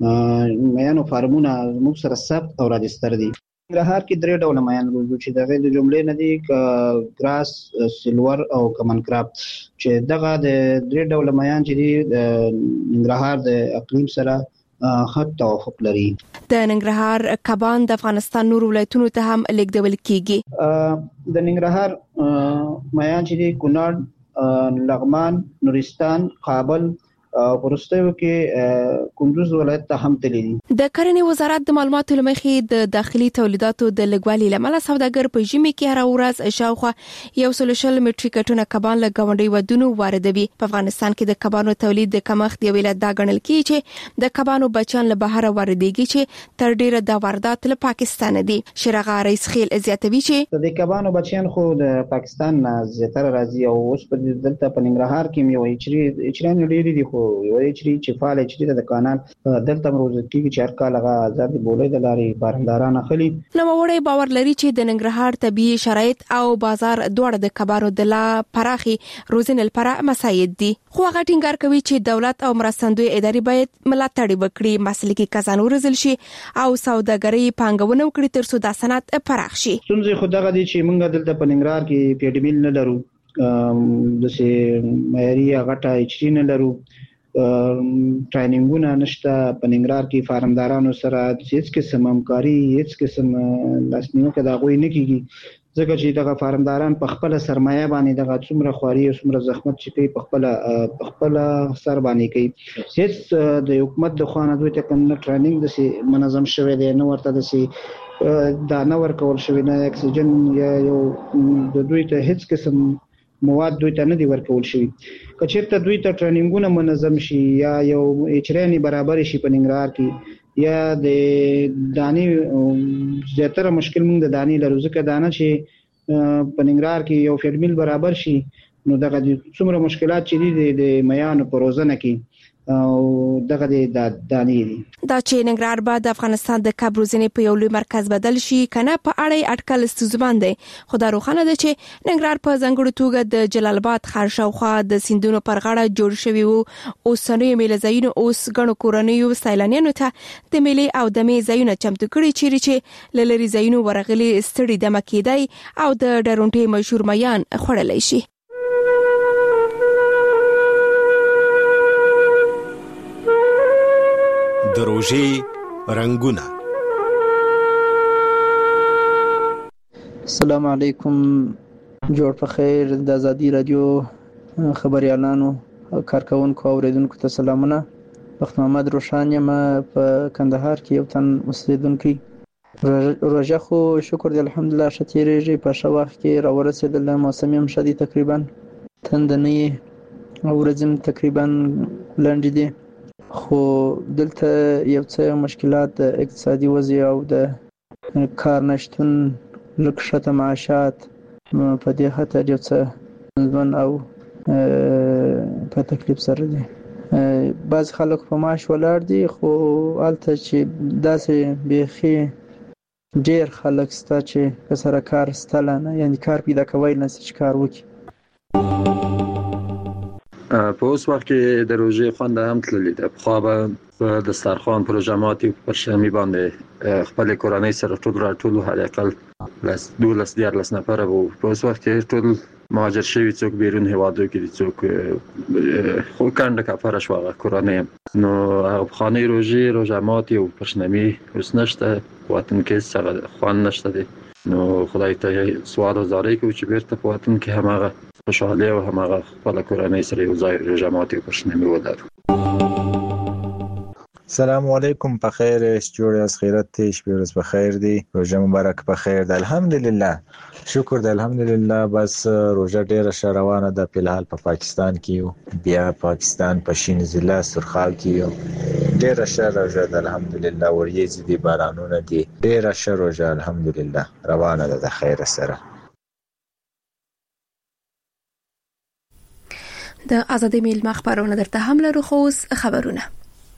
میانو فارمونه موږ سره ثبت او راجستر دي ننګرهار کې درې ډول میان روزو چې دغه د جملې نه دي ګراس سیلور او کمن کراب چې دغه د درې ډول میان چې دي د ننګرهار د اقلیم سره خط توافق لري د ننګرهار کبان د افغانستان نور ولایتونو ته هم لیږدول کیږي د ننګرهار میان چې دي کونړ لغمان نورستان کابل ورستیو کې کندوز ولایت ته هم تللی د کرنې وزارت د معلوماتو لمخې د داخلي تولیداتو د لګوالي لامل سوداګر په ژمي کې هر ورځ شاوخوا یو سل شل میټریک ټنه کبان له غونډي ودونو واردوي په افغانستان کې د کبانو تولید د کمښت دی ویل دا غنل کی چې د کبانو بچان له بهر واردېږي چې تر ډیره د واردات له پاکستان دي شیراغ رئیس خیل زیاتوي چې د کبانو بچان خو د پاکستان نه زیاتره راځي او اوس په دلته په ننګرهار کې مې وایي چې اچران ډېری دي خو وایي چې فعال چې د کانال دلته مروز کیږي چې هر کال هغه آزاد بولې د لارې بارنداران اخلي نو وړي باور لري چې د ننګرهار طبيعي شرایط او بازار دوړه د کبانو د لا پراخي روزنل لپاره مساعد دي خو هغه ټینګار کوي چې دولت او مرستندوی ادارې باید ملاتړ وکړي مسلکي کسان ورزل شي او سوداګري پانګونه وکړي تر څو د صنعت پراخ شي څنګه خو دغه دي چې موږ دلته په ننګرهار کې پیډمیل نه لرو د سه معیاري غټه اچري نه لرو ټریننګونه نشته په ننګرهار کې فارمدارانو سره هیڅ قسم همکاري هیڅ قسم لاسنیوکه دا غوي نه کیږي ځکه چې دغه فارمداران په خپل سرمایه باندې دغه څومره خواري او څومره زحمت چې کوي په خپل په خپل سر باندې کوي هیڅ د حکومت د خوانه دوی ته کوم ټریننګ د سي منظم شوی دی نو ورته د سي دا نه ورکول شوی نه اکسیجن یا یو د دوی ته هیڅ قسم مواد دوی ته نه دی ورکول شوی کچېرته دوی ته ټریننګونه منظم شي یا یو اچرانی برابر شي په ننګرهار کې یا د دانی زیاتره مشکل موږ د دانی لرو ځکه دانه چې په ننګرهار کې یو فیډمیل برابر شي نو دغه څومره مشکلات چې دي د میانو په روزنه کې او دغه د دانی دي دا چې ننګرهار بعد د افغانستان د کب روزنې په یو لوی مرکز بدل شي کنه په اړه اټکل استزبان دی خو دا روخانه ده چې ننګرهار په ځنګړو توګه د جلال آباد ښار شاوخوا د سیندونو پر غاړه جوړ شوی وو اوسنۍ میله ځایونه اوس غنو کورنیو سیلانیانو ته د میله او د می ځایونه چمتو کړي چیرې چې لری ځایونه ورغلي ستړي دمه کېدای او د ډرونټي مشهور میان خړلای شي د روژې رنگونه. السلام علیکم، جوړ په خیر. د ازادي رادیو خبريالانو کارکونکو او اوریدونکو ته سلامونه. وخت محمد روشان یم په کندهار کې یو تن اوسیدونکی. روژه خو شکر دی الحمدلله ښه تیریږي. په ښه وخت کې راورسېدله، موسم هم ښه دی، تقریبا تنده نه یې، ورځې تقریبا لنډې دي. خو دلته یو څه مشکلات د اقتصادي وضع او د کار نشتون، لږ ښکته معاشات په دې خاطر یو څه ځوان او په تکلیف سره دي. بعض خلک په معاش ولاړ دي، خو هلته چې داسې بیخي ډېر خلک سته چې په سره کار ستله نه، یعنې کار پیدا کوی نه چې کار وکړي. په اوس وخت کې د روژې خوند هم تللی ده. پخوا به په دسترخوان پروژه ماتي پر شمې باندې خپل کورنۍ سره ټول راټول حداقل لس دولس دیارلس نفره وو. په اوس وخت کې ټول مهاجر شوي، څوک بیرون هیوادو کې دي، څوک خو کنده کفاره شو هغه کورنۍ. نو هغه پخوانۍ روژې روژه ماتي او پر شمې اوس نشته، وطن کې څه خوند نشته دی. نو خدای ته سوال او زاری کوو چې بیرته په وطن کې هم هغه خوشحالي او هم هغه خپل کورنۍ سره یو ځای روژه ماتي پر شمې ولرو. سلام علیکم، په خیر است، جوړ از خیرت تیش بیروز بخیر دی، روژه مبارک بخیر دی. الحمدلله شکر دی، الحمدلله. بس روژه ډیره ښه روانه ده. په الحال په پاکستان کې یو، بیا پاکستان په شین ضلع سرخال کې یو، ډیره ښه روژه ده الحمدلله. وریځې دي، بارانونه دي، ډیره ښه روژه الحمدلله روانه ده د خیر سره. د ازادي میلمه خبرونه درته هم لرو، خو اوس خبرونه.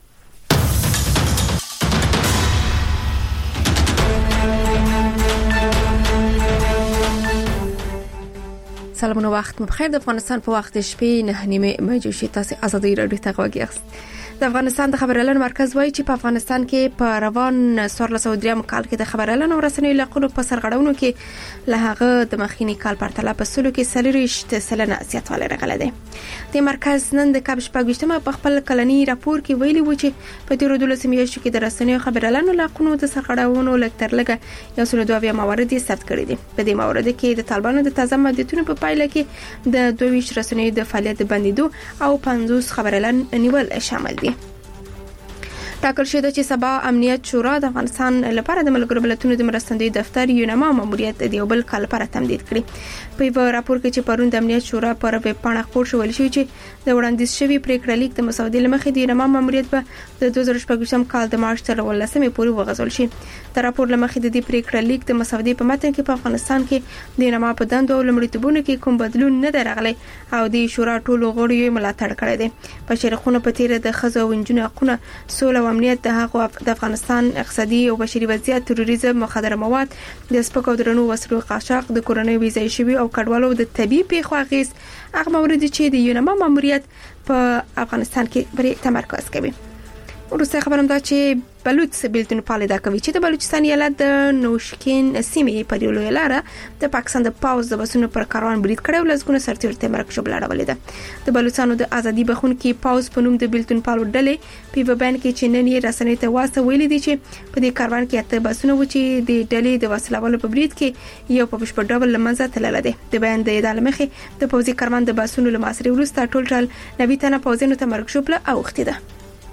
سلامونه، وخت مو بخیر. د افغانستان په وخت شپې نه نیمه مجوشي تاسو ازادي رادیو ته غوږیاست. د افغانستان د خبريالانو مرکز وایي چې په افغانستان کې په روان څوارلس سوه درې کال کې د خبريالانو رسنیو لقونو په سرغړونو کې له هغه د مخکینی کال پرتله په سلو کې څلوېښت سلنه زیاتوالی راغلی دی. د مرکز نن د کال شپږویشتمه په خپل کلنی راپور کې ویلي و چې په تیرو دولسو میاشتو کې د رسنیو خبريالانو لقونو د سرغړونو لږ تر لږه یو سل دوه اویا موارد یې ثبت کړي دي. په دې موارد کې د طالبانو د تازه محدودیتونو په پایله کې د دوه ویشت رسنیو د فعالیت بندیدو او پنځوس خبريالان نیول شامل دي. ټاکل شوی دی چې سبا امنیت شورا د افغانستان لپاره د ملګرو ملتونو د مرستندوی دفتر یونما ماموریت د یو بل کال لپاره تمدید کړي. په یو راپور کې چې پرون د امنیت شورا پر ویب پاڼه خپور شوی شوی چې د وړاندیز شوی پریکړه لیک د مسودې لمخې د یونما ماموریت به د دوه زره شپږم کال د مارچ تر ولسمې پورې وغځول شي. د راپور لمخې د دې پریکړه لیک د مسودې په متن کې په افغانستان کې د یونما په دندو او لمړیتوبونو کې کوم بدلون نه درغلی او د شورا ټولو غړو یې ملاتړ کړی دی. په شریخونو په تیر د خزو او انجونو حقوقونه، سوله او امنیت، د هغو د افغانستان اقتصادي او بشري وضعیت، تروریزم، مخدره مواد، د سپکو درنو وسلو قاچاق، د کورونی ویزای شوی او کډوالو د طبي پیښو اغیز، هغه موارد چې د یونما ماموریت په افغانستان کې بری تمرکز کوي. ورسته خبرم دا چې بلوچ بیلتون پالیدا کوي چې د بلوچستان ایالت د نوشکین سیمې په یو لوی لار د پاکستان د پاوز د بسونو پر کاروان برید کړو، لږونه سرتیر ته مرکز بلاړولې ده. د بلوچستانو د ازادي بخون کې پاوز په نوم د بیلتون پالو ډلې په وبان کې چې نن یې رسنۍ ته واسه ویلي دي چې په دې کاروان کې اته بسونه و چې د ډلې د وسلوالو په برید کې یو په بشپړ ډول لمنځه تللی دی. د بیان د ادعا مخې د پوځي کاروان د بسونو لماسري وروسته ټول ټال نوي تنه پوځینو ته مرکز بل اوختي ده.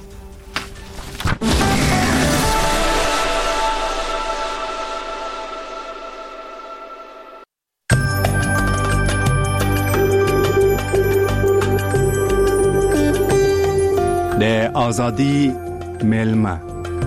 د ازادي میلمه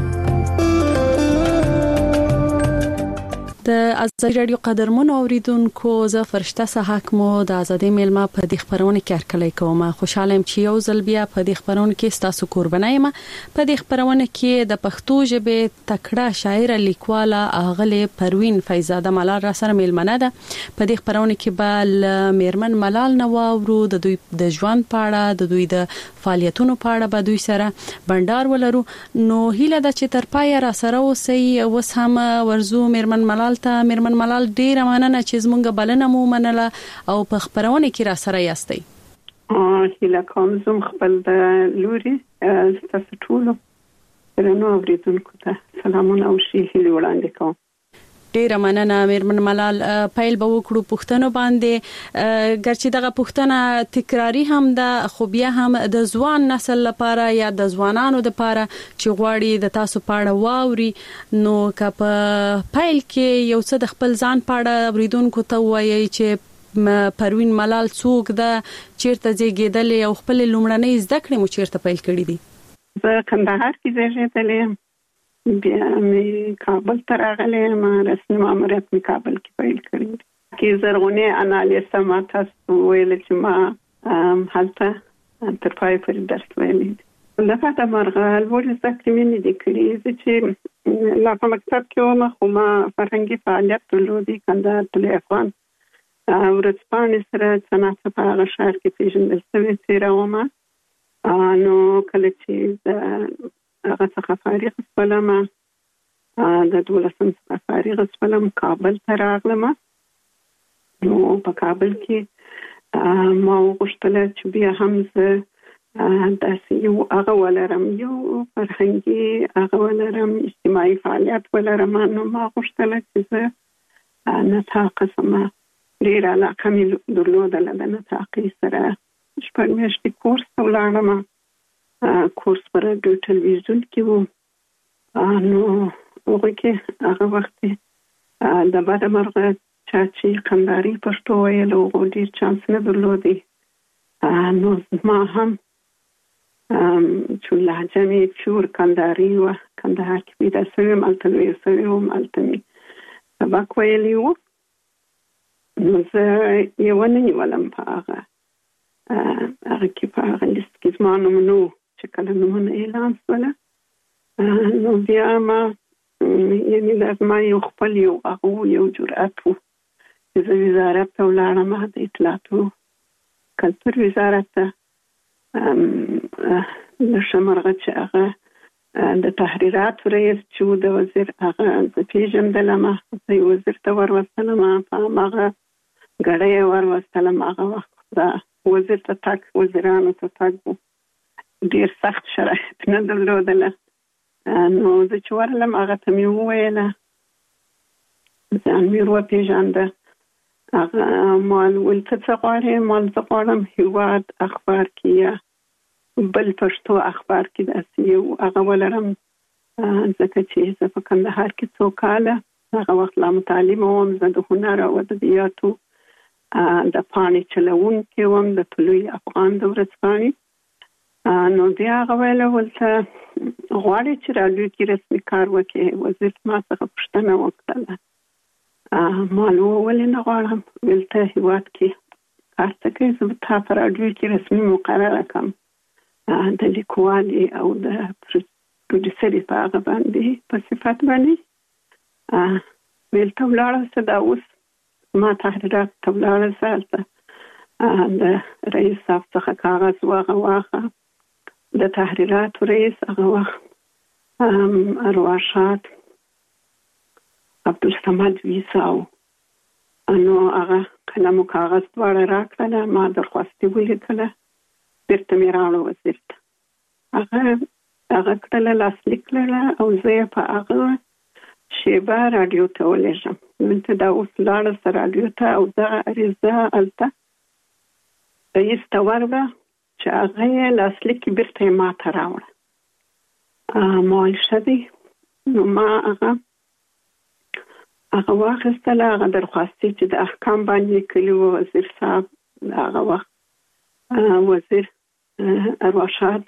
د ازادي رادیو قدرمن اوریدونکو، زه فرشته صحاک مو د ازادي میلمه په دې خبرونه کې هرکلی کوم. خوشاله يم چې یو ځل بیا په دې خبرونه کې تاسو قربانای یم. په دې خبرونه کې د پښتو ژبې تکړه شاعر لیکواله اغله پروین فیضزاده ملال را سره میلمنه ده. په دې خبرونه کې به میرمن ملال نو ورو د دوی د ژوند پاړه، د دوی د فعالیتونو پاړه به دوی سره بندر ولرو. نو هیله ده چې تر پای را سره اوسئ. اوس هم ورزو میرمن ملال ته. میرمن ملال ډیره مننه چې زمونږ بلنه مو منله او په خبرونه کې را سره یاستئ. هیله کوم زم خپل د لوري تاسو ټول درنو اوریدونکو ته سلامونه او هیله وړاندې کوم. ډیره مننه میرمن ملال. پیل به وکړو پښتنو باندې، ګرچې دغه پښتنه تکراری هم ده، خو بیا هم د ځوان نسل لپاره یا د ځوانانو لپاره چې غواړي د تاسو پاړه واوري، نو که په پیل کې یو څه د خپل ځان پاړه اوریدونکو ته وایي چې پروین ملال څوک ده، چیرته زیږیدلې او خپل لومړنۍ زده کړې مو چیرته پیل کړې دي؟ زه کندهار کې زیږیدلې یم، بیا مې کابل ته راغلې، ما رسمي ماموریت مې کابل کې پیل کړی. کې زرغونې انالیسه ما تاسو ویل چې ما هلته تر پای پورې درس ویلی. لکه د مرغه لوړې زده کړې مې نه دي کړې. زه چې لا په مکتب کې وم، خو ما فرهنګي فعالیت درلودی، کندهار طلوع افغان ورځپاڼې سره څه ناڅه په هغه ښار کې پېژندل شوې څېره ومه. نو کله چې د هغه څخه فارغ شولم، د دولسم څخه فارغ شولم، کابل ته راغلم. نو په کابل کې ما وغوښتله چې بیا هم زه داسې یو هغه ولرم، یو فرهنګي هغه ولرم، اجتماعي فعالیت ولرم. نو ما غوښتله چې زه نطاقه شم. ډېره علاقه مې درلودله د نطاقۍ سره. شپږ میاشتې کورس ته ولاړم. کورس په راډیو ټلویزیون کې و. نو هغوی کې هغه وخت د بده مرغه چا چې کندهاري پښتو ویل هغو ډېر چانس نه درلودی. نو ما هم چې لهجه مې پیور کندهاري وه، کندهار کې پیدا شوې وم، هلته لویه شوې وم، هلته مې سبق ویلی و. نو زه یې ونه نیولم په هغه هغه کې په هغه لیست کې زما نوم نه و چې کله نومونه اعلان شوله. نو بیا ما یعنې دا زما یو خپل یو هغه یو جرأت و چې زه وزارت ته ولاړم، د اطلاعاتو کلتور وزارت ته. د ښه مرغه چې هغه د تحریراتو رئیس چې و د وزیر هغه زه پېژندلم. زه یې وزیر ته وروستلم، په هماغه ګړی یې وروستلم. هغه وخت د وزیر ته تګ، وزیرانو ته تګ و، ډېر سخت شرایط نه درلودله. نو زه چې ورغلم هغه ته مې وویله، ځان مې ور وپېژانده. هغه ما وویل ته څه غواړې؟ ما زه غواړم هېواد اخبار کې یا بل پښتو اخبار کې داسې یو هغه ولرم، ځکه چې زه په کندهار کې څو کاله هغه وخت لا متعلمه وم. زه د هنر او ادبیاتو د پاڼې چلوونکې وم، د طلوع افغان د ورځپاڼې. نو بیا هغه ویله ولته غواړې چې راډیو کې رسمي کار وکړې؟ وزیر ما څخه پوښتنه وکړله. ما ولې نه غواړم؟ ویل ته هېواد کې کار ته کوې، زه به تا په راډیو کې رسمي مقرره کړم د لیکوالې او د پروډیوسرې په هغه باندې په صفت باندې. ویل ته ولاړه شه، دا اوس ما تحریرات ته ولاړه شه، هلته د رئیس صاحب څخه کاغذ هغه واخه. د تحریراتو رئیس هغه وخت ارواښاد عبدالصمد ویسا و. نو هغه قلم و کاغذ دواړه راکړله، ما درخواستې ولیکله، بیرته مې راوړه وزیر ته. هغه هغه کړله، لاسلیک کړله او زه یې په هغه شیبه راډیو ته ولېږم. دلته دا اوس لاړه شه راډیو ته، او دغه عریضه هلته رئیس ته ورغله چې هغه یې لاسلیک بیرته یې ما ته راوړه. ما ویل ښه دی. نو ما هغه هغه واخیستله، هغه درخواستې چې د احکام باندې کلي و وزیر صاحب هغه وخت وزیر ارواښاد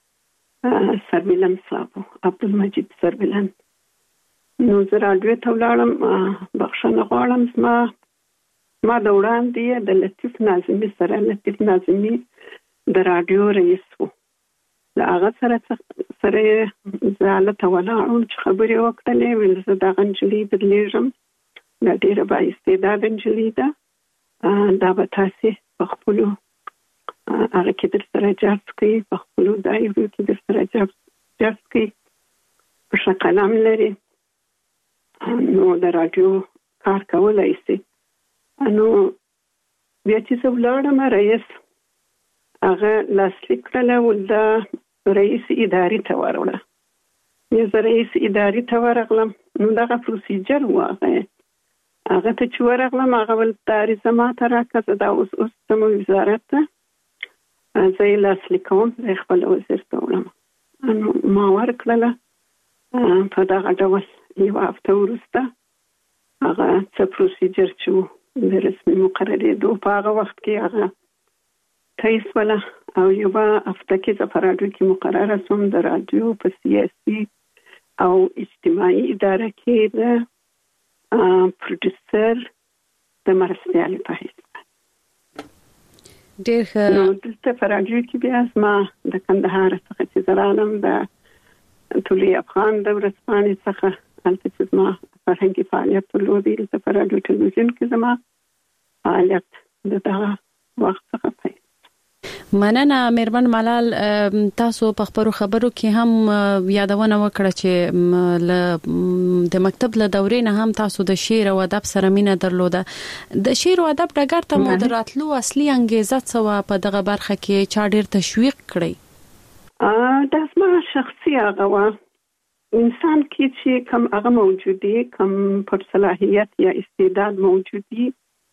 سربلند صاحب عبدالمجید سربلند. نو زه راډیو ته ولاړم. بخښنه غواړم، زما ما د وړاندې د لطیف ناظمي سره، لطیف ناظمي د راډیو رئیس و، د هغه سره سره زه هلته ولاړم چې خبرې وکړلې. ویل زه دغه نجلۍ بدلېږم، دا ډېره بااستعداده نجلۍ ده، دا به تاسې په خپلو هغه کې در سره جذب کوي، په خپلو دایرو کې در سره جذب کوي، ښه قلم لري، نو د راډیو کار کولی شي. نو بیا چې زه ولاړم، رئیس هغه لاسلیک کړله، دا رئیس ادارې ته ورغله. بیا زه رئیس ادارې ته ورغلم. نو دغه پروسیجر و. هغه هغه ته چې ورغلم، هغه ویل دا عریضه ما ته راکړه، زه دا اوس اوس ځم وزارت ته، زه یې لاسلیک کوم، زه یې خپله وزیر ته وړم. نو ما ورکړله. په دغه ډول یوه هفته وروسته هغه څه پروسیجر چې و د رسمي مقررېدو په هغه وخت کې هغه طی شوله، او یوه هفته کې زه په راډیو کې مقرره شوم، د راډیو په سیاسي او اجتماعي اداره کې د پروډیوسر د مرستیالې په حیث. ډېر ښه. نو دلته په راډیو کې بیا زما د کندهار څخه چې زه رالم، د طلوع افغان د ورځپاڼې څخه هلته چې زما فرهنګي فعالیت درلودی، دلته په راډیو ټلویزیون کې زما فعالیت دغه وخت څخه پیل. مننه مېرمن ملال، تاسو په خبرو خبرو کې هم یادونه وکړه چې د مکتب له دورې نه هم تاسو د شعر او ادب سره مینه درلوده. د شعر او ادب ډګر ته مو دراتلو اصلي انګیزه څه په دغه برخه کې چا ډیر تشویق کړی؟ دا زما شخصي هغه انسان کې چې کوم هغه موجودي، کوم پر صلاحیت یا استعداد موجودي،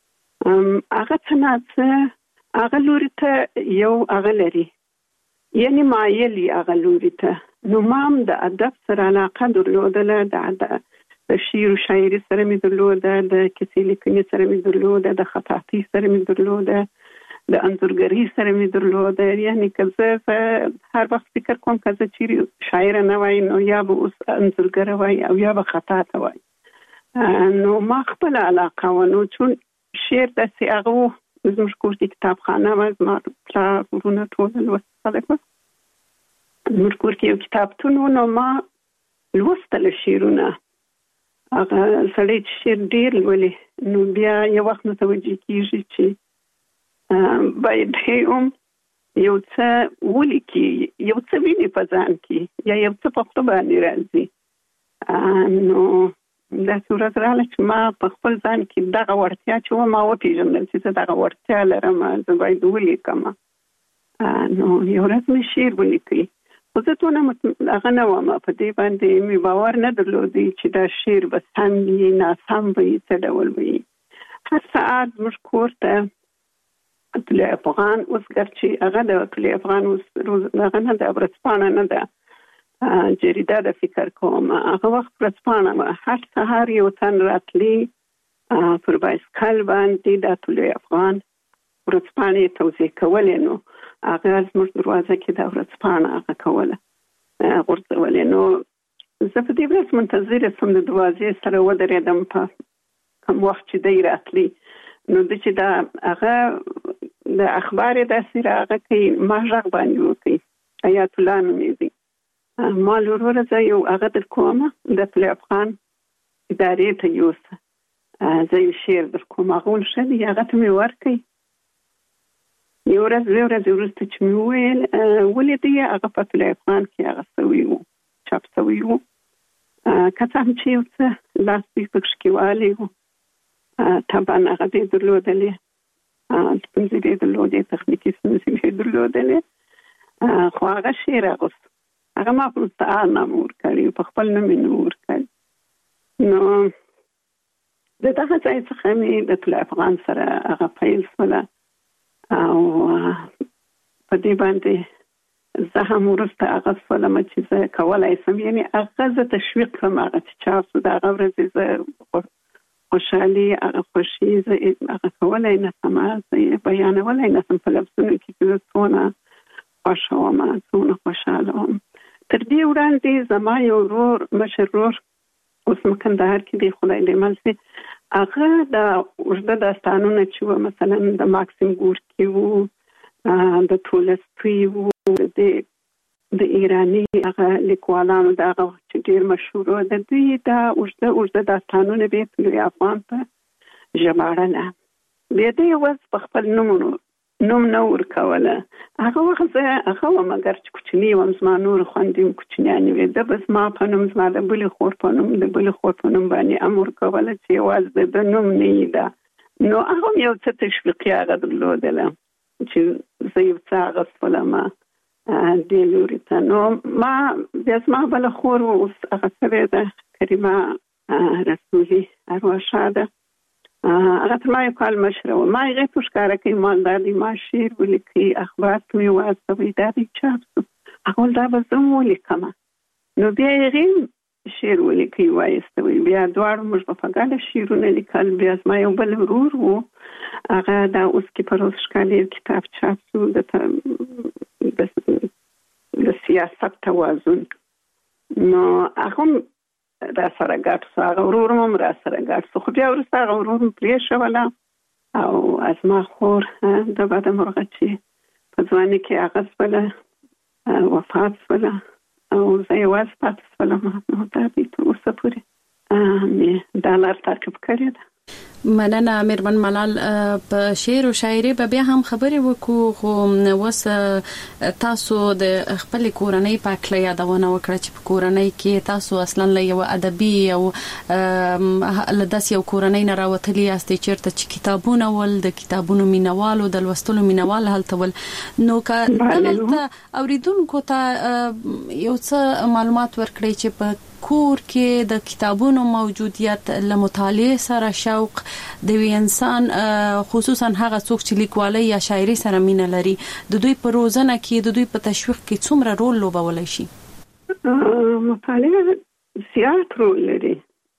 هغه څنګه هغه لوري ته یو هغه لري، یعنی مایلی هغه لوري ته. نو مام د ادب سره علاقه درلودله، د شعر او شاعري سره مې درلوده، د کیسې لیکنې سره مې درلوده، د خطاطۍ سره مې درلوده، د انځورګرۍ سره مې درلوده. یعنی که زه هر وخت فکر کوم که زه چیرې شاعره نه وای نو یا به اوس انځورګره وای او یا به خطاطه وای. نو ما خپل علاقه و، نو چون شعر داسې هغه زموږ کور کې کتابخانه وه، زما پلار ورونه ټول لوستي خلک وه، زموږ کور کې یو کتابتون و، نو ما لوستل شعرونه. هغه سړی چې شعر ډېر لولي نو بیا یو وخت متوجه کېږي چې باید هم یو څه ولیکي، یو څه ویني په ځان کې یا یو څه په خپله باندې راځي. نو داسې ورځ راغله چې ما په خپل ځان کې دغه وړتیا چې وه ما وپېژندل چې زه دغه وړتیا لرم، زه باید ولیکم. نو یو ورځ مې شعر ولیکئ، خو زه دونه هغه نه وم، په دې باندې مې باور نه درلودی چې دا شعر به سم وي ناسم به وي څه ډول به وي. هر ساعت زموږ کور ته طلوع افغان، اوس ګرچې هغه د طلوع افغان اوس روز هغه نه ده، ورځپاڼه نه ده، جریده د فکر کوم، هغه وخت ورځپاڼه وه. هر سهار یو تن راتلی پر بایسکل باندې د طلوع افغان ورځپاڼې توزیع کولې، نو هغه زموږ دروازه کې د ورځپاڼه هغه کوله غورځولې. نو زه په دې ورځ منتظره سوم د دروازې سره ودرېدم په کوم وخت چې دی راتلی. نو د چې دا هغه د اخبار داسې راغه کوي، ما غږ باندې وکړي، حیات الله نومېږي، ما لوروره زه یو هغه در کومه د طلوع افغان ادارې ته یوسه، زه یو شعر در کوم، هغه ول ښه دی، هغه ته مې ورکړئ. یو ورځ دوې ورځې وروسته چې مې وویل ولیدی، هغه په طلوع افغان کې هغه سوی و، چاپ سوی و، که څه هم چې یو څه لاس دوی پکښې کې والی و، طبعا هغه دې درلودلې، ستونزې دې درلودې، تخنیکي ستونزې دې درلودلې، خو هغه شعر اغوست، هغه ما په مستعار نامه ورکړی، په خپل نوم یې نه ورکړی. نو د دغه ځای څخه مې د طلوع افغان سره هغه پیل شوله، او په دې باندې زه هم وروسته هغه شولم چې زه کولی شم، یعنې هغه زه تشویق کړم، هغه چې چاپ شو د هغه ورځې زه خوشحالي، هغه خوښي زه هغه کولی نه شم، زه یې بیانولی نه شم په لفظونو کې چې زه څونه خوښه وم، څونه خوشحاله وم. تر دې وړاندې زما یو ورور، مشر ورور، اوس مکندهار کې دی، خدای دې مل شي، هغه د اوږده داستانونه چې وه، مثلا د ماکسیم ګورکي وو، د تولستوی وو، د ایراني هغه لیکوالانو د هغه وخت چې ډېر مشهور وو، د دوی دا اوږده اوږده داستانونه به یې طلوع افغان ته ژباړله. بیا دې یوازې په خپل نومونو نوم نه ورکوله. هغه وخت زه هغه وم، اگر چې کوچنۍ وم، زما نورې خویندې هم کوچنیانې وې، ده به زما په نوم، زما د بلې خور په نوم، د بلې خور په نوم باندې هم ورکوله چې یوازې د نوم نه یې ده. نو هغه هم یو څه تشویقي هغه درلودله چې زه یو څه هغه شولم دې لوري ته. نو ما بیا زما بله خور اوس هغه شوې ده، کریمه رسولي، ارواح ښاده، هغه تر ما یو کال مشره وه. ما هغې ته ښکاره کوي مالدار دی، ما شعر ولیکئ، اخبار ته مې واستوئ، دا دی چاپ شو. هغه ویل دا به زه هم ولیکمه. نو بیا هغې شعر ولیکئ وایستوئ، بیا دواړو موږ به په ګډه شعرونه لیکل. بیا زما یو بل ورور و، هغه دا اوس کې په روز ښکالي کتاب چاپ شو، د سیاست توازن. نو هغه را سره ګډ شو، هغه ورور هم را سره ګډ شو، خو بیا وروسته هغه ورور م پرېښوله، او زما خور د بده مرغه چې په ځوانۍ کې هغه شوله، وفات شوله، او زه یوازې پاتې شولم. نو دا دی تر اوسه پورې مې دا لار تعقیب کړې ده. مننه میرمن ملال په شعر او شاعري به بیا هم خبرې وکړو خو وس تاسو د خپل کورنۍ په اړه یادونه وکړه چې په کورنۍ کې تاسو اصلا له یو ادبي او لداس یو کورنۍ نه راوتلی یاستئ چیرته چې کتابونه ول د کتابونو مینوالو د لوستلو مینوال هلته ول نو که دلته اوریدونکو ته یو څه معلومات ورکړئ چې په کور کې د کتابونو موجودیت له مطالعه سره شوق د انسان خصوصا هغه څوک چې لیکوالي یا شاعري سره مینه لري د دوی په روزنه کې د دوی په تشویق کې څومره رول لوبولای شي؟ مطالعه زیات رول لري.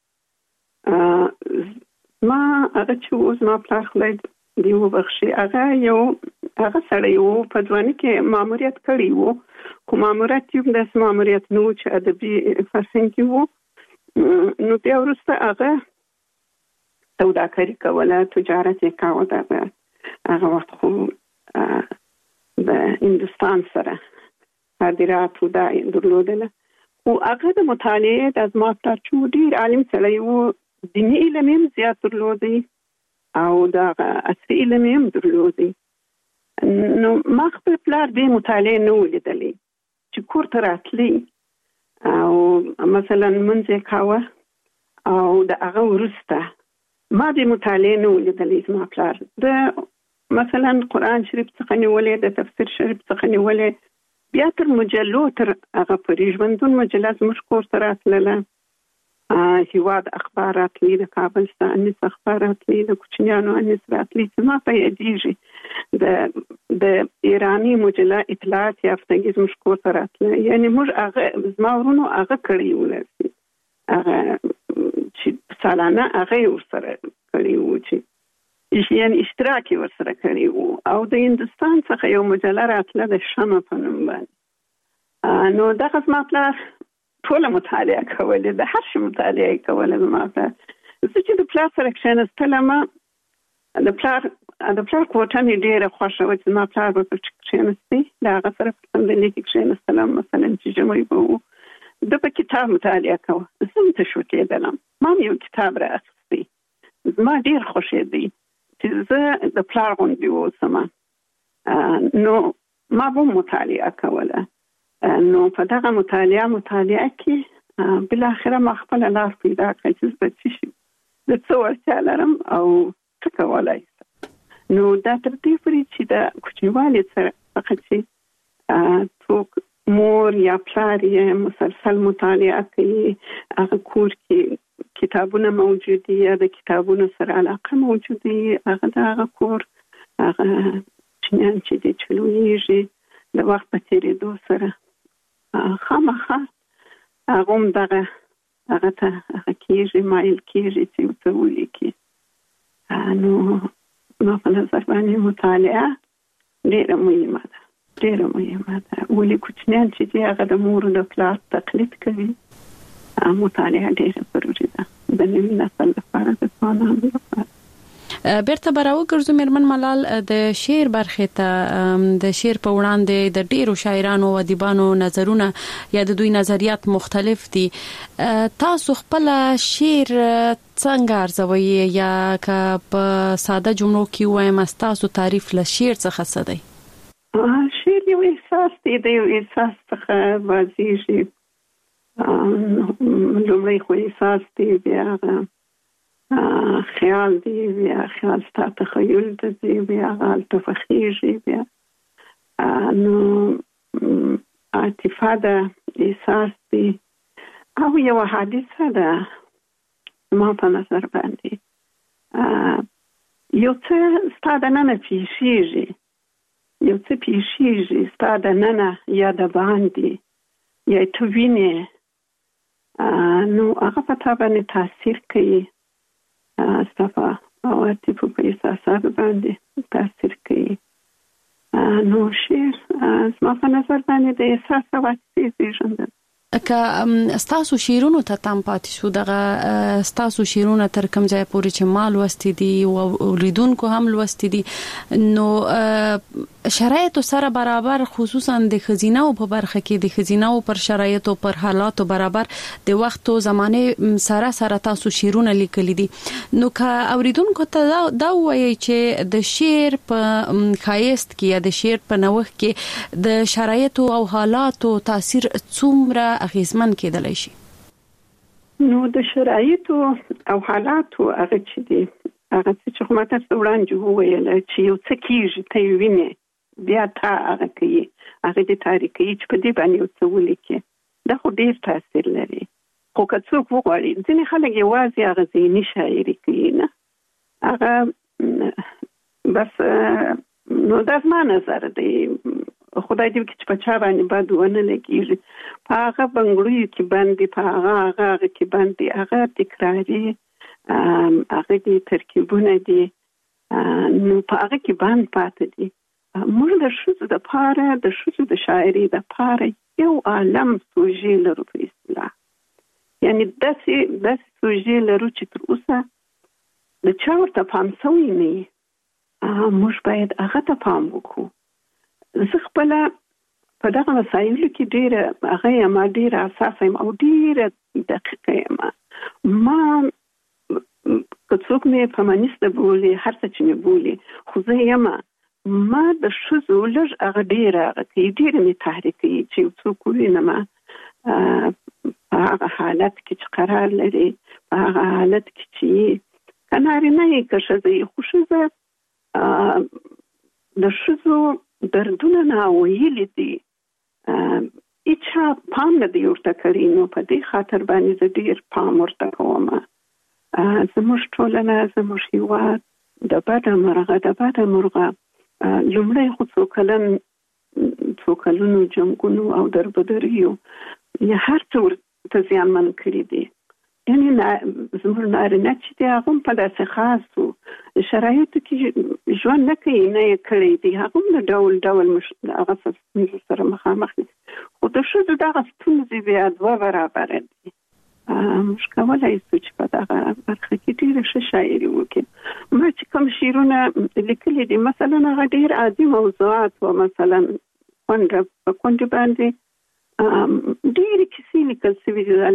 ما هغه چې اوس ما پلار خدای دی وبخشي هغه یو هغه سره یو په ځواني کې ماموریت کړی وو کوم ماموریت یو د ماموریت نو چې ادبي فرهنګي وو نو بیا ورسته هغه سوداګري کوله تجارت یې کاوه هغه وخت خو د هندستان سره صادرات و دا درلودله او هغه د مطالعه د ازما پلار چې ډیر عالم سره یو دیني علم هم زیات درلودي او دا عصري علم هم درلودي نو ما خپل پلار دې مطالعه نه ولیدلې چې کور ته راتلی او مثلا منځه کاوه او د هغه ورسته ما دې مطالعه نه ولیدلې زما پلار د مثلا قرآن شریف څخه نیولې د تفسیر شریف څخه نیولې بیا تر مجلو تر هغه پرې ژوندون مجله زموږ کور ته راتلله هیواد اخبار راتلی د کابل څخه انیس اخبار راتلی د کوچنیانو انیس راتلی چې ما په یادېږي د د ایرانی مجله اطلاعات یافتګي زموږ کور ته راتله یعنی موږ هغه زما ورونو هغه کړی ولرسي هغه چې سالانه هغه ورسره کړی وو چې یعنی اشتراک ورسره کړی وو او د هندستان څخه یو مجله راتله د شمع په نوم باندې نو دغه زما پلار ټول مطالعه کوله د هر شي مطالعه کوله زما پلار زه چې د پلار سره کښېنستلم د پلار د پلار کوټه مې ډېره خوښه وه چې زما پلار به پکې کښېنستی د هغه سره په صندلۍ کې کښېنستلم مثلا چې ژمی به و ده په کتاب مطالعه کوه زه هم تشویقېدلم ما هم یو کتاب رااخیستی زما ډېر خوښېدی چې زه د پلار غوندې واوسم نو ما به مطالعه کوله نو په دغه مطالعه مطالعه کې بالاخره ما خپله لار پیدا کړه چې زه به څه شي زه څه وړتیا لرم او څه کولی شم نو دا تر دې پورې چې د کوچنیوالي سره څخه چې څوک مور یا پلار یې مسلسل مطالعه کوي هغه کور کې کتابونه موجود دي یا د کتابونو سره علاقه موجود دي هغه د هغه کور هغه چنیان چې دي چې لویږي د وخت په تېرېدو سره خامخا هغه هم دغه هغه ته هغه کېږي مایل کېږي چې یو څه ولیکي نو ما په نظر باندې مطالعه ډېره مهمه ده ډېره مهمه ده ولې کوچنیان چې دي هغه د مور د پلار تقلید کوي مطالعه ډېره ضروري ده د نوي نسل لپاره د ځوانانو لپاره بیرته براو ګرځو میرمن ملال د شعر برخې ته د شعر په وړاندې د ډیرو شاعرانو او ادیبانو نظرونه یا د دوی نظریات مختلف دي تاسو خپل شعر څنګه ارزوي یا که په ساده جملو کې وایم تاسو تعریف له شعر څخه څه دی؟ شعر یو احساس دی د یو احساس څخه واضح لومړی خو احساس دی بیا خیال دی بیا خیال ستا تخیل دی بیا غالته فخیږي بیا نو عاطفه ده احساس دی او یو حادثه ده ما په نظر باندې یو څه ستا د ننه پیښیږي یو څه پیښیږي ستا د ننه یا د باندې یا ته وینې نو هغه په تا باندې تاثیر کوي ستا په عواطفو په احساساتو باندې تاثیر کوي نو شعر زما په نظر باندې د احساس او عاطفې زېږنده که ستاسو شعرونو ته تم پاتې شو دغه ستاسو شعرونه تر کوم ځای پورې چې ما لوستي دي او اوریدونکو هم لوستي دي نو شرایط سره برابر، خصوصا د خزینه او په برخه کې د خزینه او پر شرایط او پر حالات برابر د وخت او زمانه سره سره تاسو شیرونه لیکلي دي. نو که اوریدونکو ته دا وایي چې د شعر په خایست کې یا د شعر په نوښت کې د شرایط او حالات او تاثیر څومره اغیزمن کېدلی شي؟ نو د شرایط او حالات هغه چې دي، هغه چې کومه تاسو وړاندې وویل چې یو څه کیږي ته ویني بیا تا هغه کوي، هغه د تاریخي چې په دې باندې یو څه ولیکي، دا خو ډېر تاثیر لري. خو که څوک وغواړي، ځینې خلک یوازې هغه ذهني شاعري کوي، نه هغه بس. نو دا زما نظر دی، خدای دې وکړي چې په چا باندې بد ونه لګېږي. په هغه بنګړیو کې باندې، په هغه هغه هغه کې باندې هغه تکراري هغه دي ترکیبونه دي، نو په هغه کې باندې پاتې دي. موږ د ښځو د پاره د ښځو د شاعري د پاره یو عالم سوژې لرو په اصطلاح، یعنی داسې داسې سوژې لرو چې تر اوسه د چا ورته پام سوی نه وي. موږ باید هغه ته پام وکړو. زه خپله په دغه مسایلو کې ډېره هغه یم، ډېره حساسه یم او ډېره دقیقه یم. ما که څوک مې فمینیسته بولي، هر څه چې مې بولي، خو زه یم ما د ښځو لږ هغه ډېره هغه کوي، ډېره مې تحریک کوي چې یو څوک ووینم په هغه حالت کې چې قرار لري، په هغه حالت کې چې که نارینه یې که ښځه یې، خو ښځه د ښځو دردونه ناویلي دي، هیچا پام نه دی ورته کړی. نو په دې خاطر باندې زه ډېر پام ورته کوم. زموږ ټولنه، زموږ هېواد د بده مرغه د بده مرغه لومړی خو څو کلن څو کلونو جنګونو او دربدریو یا هر څه ورته زیانمن کړي دي. یعنی زموږ نارینه چې دی هغه هم په داسې خاصو شرایطو کې ژوند نه کوي، نه یې کړی دی، هغه هم د ډول ډول هغه ستونزو سره مخامخ دي. خو د ښځو دغه ستونزې بیا دوه برابره دي. موږ کولی شو چې په دغه برخه کې ډېره ښه شاعري وکړو. ما چې کوم شعرونه لیکلي دي، مثلا هغه ډېر عادي موضوعات و، مثلا کونډه په کونډې باندې ډېرې کیسې لیکل شوي دي،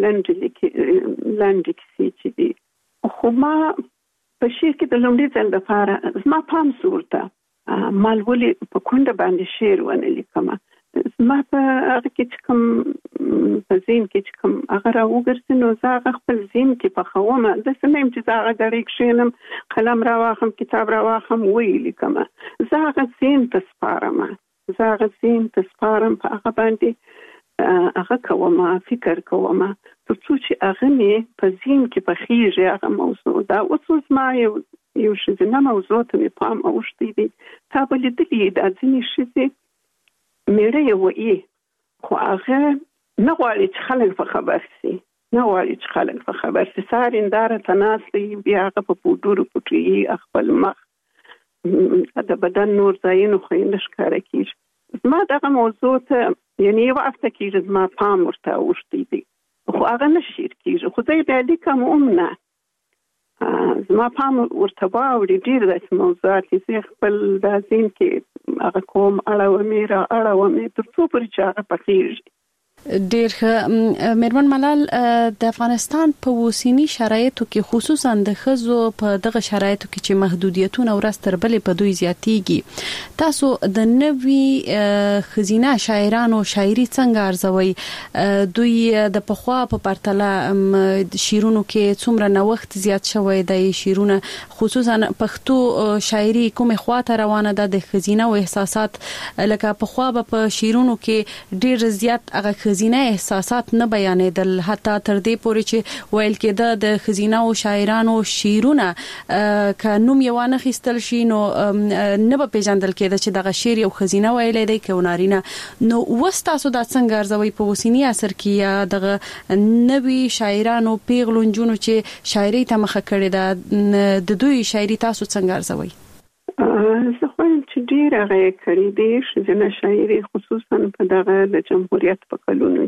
لنډې کیسې چې دي. خو ما په شعر کې د لومړي ځل دپاره زما پام سو ورته، ما ولې په کونډه باندې شعر ونه لیکمه. زما په هغه کې چې کوم په ذهن کې چې کوم هغه راوګرځي، نو زه هغه خپل ذهن کې پخوم. داسې نه یم چې زه هغه ګړۍ کښېنم، قلم راواخلم، کتاب راواخلم، ویې لیکمه. زه هغه ذهن ته سپارم، زه هغه ذهن ته سپارم، په هغه باندې هغه کوم، فکر کوم، تر څو چې هغه مې په ذهن کې پخېږي هغه موضوع. دا اوس زما یو یو ښځینه موضوع ته مې پام اوښتی دی. تا به لیدلي دا ځینې ښځې میړه یې وایي، خو هغه نه غواړي چې خلک په خبر شي، نه غواړي چې خلک په خبر شي. سهار هنداره ته ناست دی، بیا هغه په پوډرو پټوي خپل مخ، د بدن نور ځایونه خو یې نه ښکاره کېږي. زما دغه موضوع ته یعنې یوه هفته کېږي زما پام ورته اوښتی دی، خو هغه نه شعر کېږي. خو زه یې بیا لیکم هم نه، زما پام ورته واوړي. ډېر داسې موضوعات دي، زه خپل دا ذهن کې هغه کوم، اړومې را اړومې تر څو پورې چې هغه پخېږي. ډېر ښه. میرمن ملال، د افغانستان په اوسني شرایطو کې، خصوصا د ښځو په دغه شرایطو کې چې محدودیتونه ورځ تر بلې په دوی زیاتېږي، تاسو د نوي ښځینه شاعرانو شاعري څنګه ارزوئ؟ دوی د پخوا په پرتله شعرونو کې څومره نوښت زیات شوی دی؟ شعرونه خصوصا پښتو شاعري کومې خواته روانه ده؟ د ښځینه احساسات لکه پخوا به په شعرونو کې ډېر زیات هغه ښځینه احساسات نه بیانېدل، حتی تر دې پورې چې ویل کېده د ښځینه او شاعرانو شعرونه که نوم یې وانه خیستل شي نو نه به پیژندل کېده چې دغه شعر یو ښځینه ویلی دی که نارینه. نو اوس تاسو دا څنګه ارزوئ په اوسني عصر کې، یا دغه نوي شاعرانو پیغلو نجونو چې شاعري ته مخه کړې ده، د دوی شاعري تاسو څنګه ارزوئ؟ زه خوایم چې ډېر هغه یې کړي دي ښځینه شاعري، خصوصا په دغه د جمهوریت په کلونو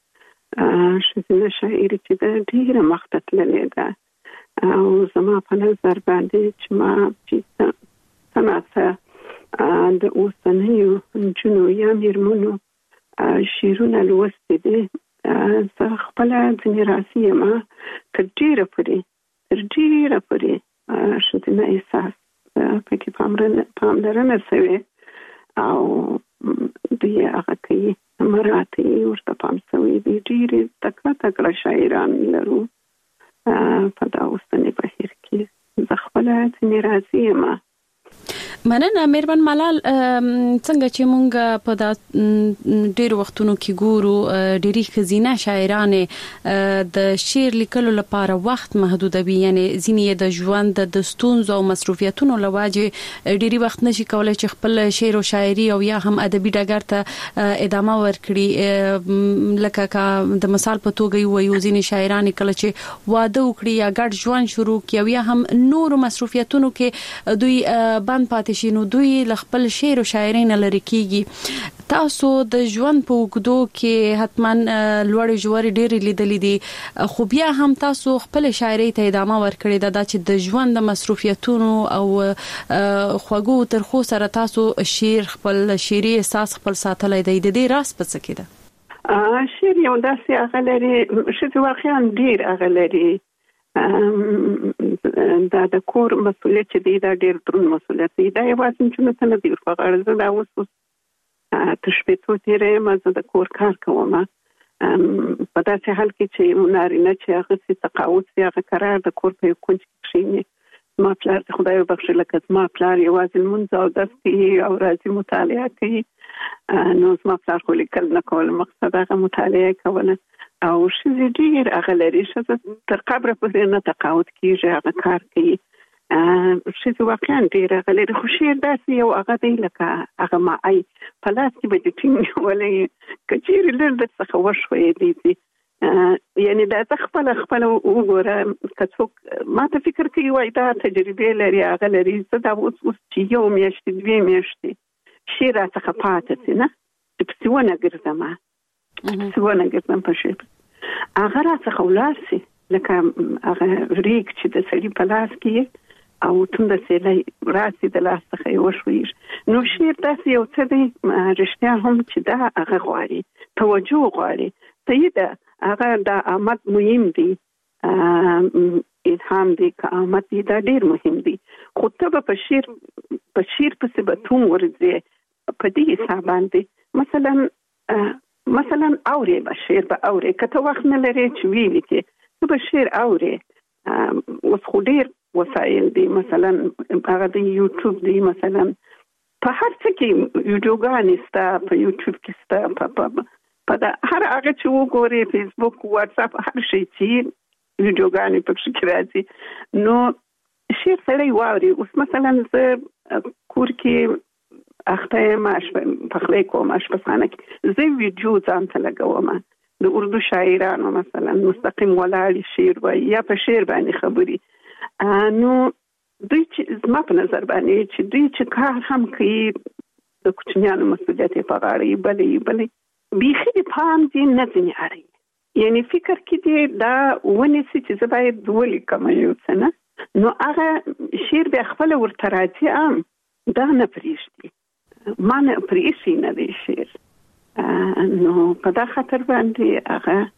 کې ښځینه شاعري چې ده ډېره مخته تللې ده. او زما په نظر باندې چې ما چې څه ناڅه د اوسنیو جنو یا میرمنو شیرونه لوستي دي زه خپل ځینې راسي ما تر ډیره پورې تر ډیره پورې شتنه احساس پکې پاملرنه شوی او دوی هغه کوي مراتي ورته پام شوی دي ډیره تکړه تکړه شاعران لرو په دا اوسنی بهیر کې زه خپل ځینې راسي ما مننه مهربان ملال څنګه چې مونږ په دا ډیر وختونو کې ګورو ډيري خزینه شاعران د شعر لیکلو لپاره وخت محدودوي یعنی ځینې د ژوند د ستونزو او مصروفیتونو لواجه ډيري وخت نشي کولای چې خپل شعر او شاعري او یا هم ادبي ډګر ته ادامه ورکړي لکه د مثال په توګه وایو ځینې شاعران کله چې واده وکړي یا ګډ ژوند شروع کړي یا هم نور مصروفیتونو کې دوی بند پاتې شي نو دوی خپل شعر او شاعري نه لري کیږي تاسو د ژوند په وګدو کې حتما لوړ جوړ ډېر لیدلې دي خو بیا هم تاسو خپل شاعري ته ادامه ورکړې ده چې د ژوند د مصروفیتونو او خوږو ترخو سره تاسو شعر خپل شعري احساس خپل ساتلای دی د دې راز په څه کې ده شعر یو داسې هغه لري چې واقعا ډېر هغه لري دا د کور مسؤلیت دی دا ډېر دروند مسؤلیت دی دا یوازې چې نه نه دی په غرض دا اوس تشبیهو تیرې مزه د کور کار کوم په داسې حال کې چې نارینه چې هغه څه تقاعد سي هغه قرار د کور په کونج کې شي ما پلار د خدای وبخښي لکه ما پلار یوازې مونږ او دستي او راځي مطالعه کوي نو ما پلار خو لیکل نه کول مقصد هغه مطالعه کوله او شې ډیر هغه لري چې تر قبر پورې نه تقاعد کیږي هغه کار کوي شې واقعا ډیر هغه لري خو شعر داسې یو هغه دی لکه هغه ما ای په لاس کې به د ټینګ ولې کچیر لږ د څه وشوي دي یعنی دا خپل خپل وګوره کڅوک ما ته فکر کوي وای دا تجربه لري هغه لري څه دا اوس اوس چې یو میاشت دوی میاشتې شعر څخه پاتې سي نه د پسونه ګرځم پسونه ګرځم په شعر هغه راڅخه ولاسي لکه هغه ریک چې د سړي په لاس کې او تند سیلې راسي د لاس څخه وشوي نو شعر داسې یو څه دی رښتیا هم چې دا هغه غواړي توجه غواړي ته دا هغه د آمد مهم دی الهام دی که آمد دی دا ډیر مهم دی خو ته په شعر په شعر په سبتون ورځي په دې حساب باندې مثلا مثلا اوري به شعر به اوري کته وخت نه لري چې ویلي کې ته به شعر اوري اوس خو ډیر وسایل دي مثلا هغه د یوټیوب دی مثلا په هر څه کې ویډیوګانې ستا په یوټیوب کې ستا په په دا هر هغه چې وګوري فیسبوک واتس اپ هر شي چې ویډیوګانې پکې کې راځي نو شعر سره واوري اوس مثلا زه کور کې اخته ماش په خله کوم ماش په خانه کې زه ویډیو ځان ته لګوم د اردو شاعرانو مثلا مستقیم ولاړ شعر وای یا په شعر باندې خبري نو دوی چې ما په نظر باندې چې دوی چې کار هم کوي د کوچنیانو مسؤلیت په غاړه بلې بلې بیخي د پام دې نه ځنې اړي یعنی فکر کې دې دا ونیسي چې زه باید ولیکم یو څه نه نو هغه شعر به خپل ورته راځي ام دا نه پرېږدي ما نه پرېښي نه دی شعر نو په دا خاطر باندې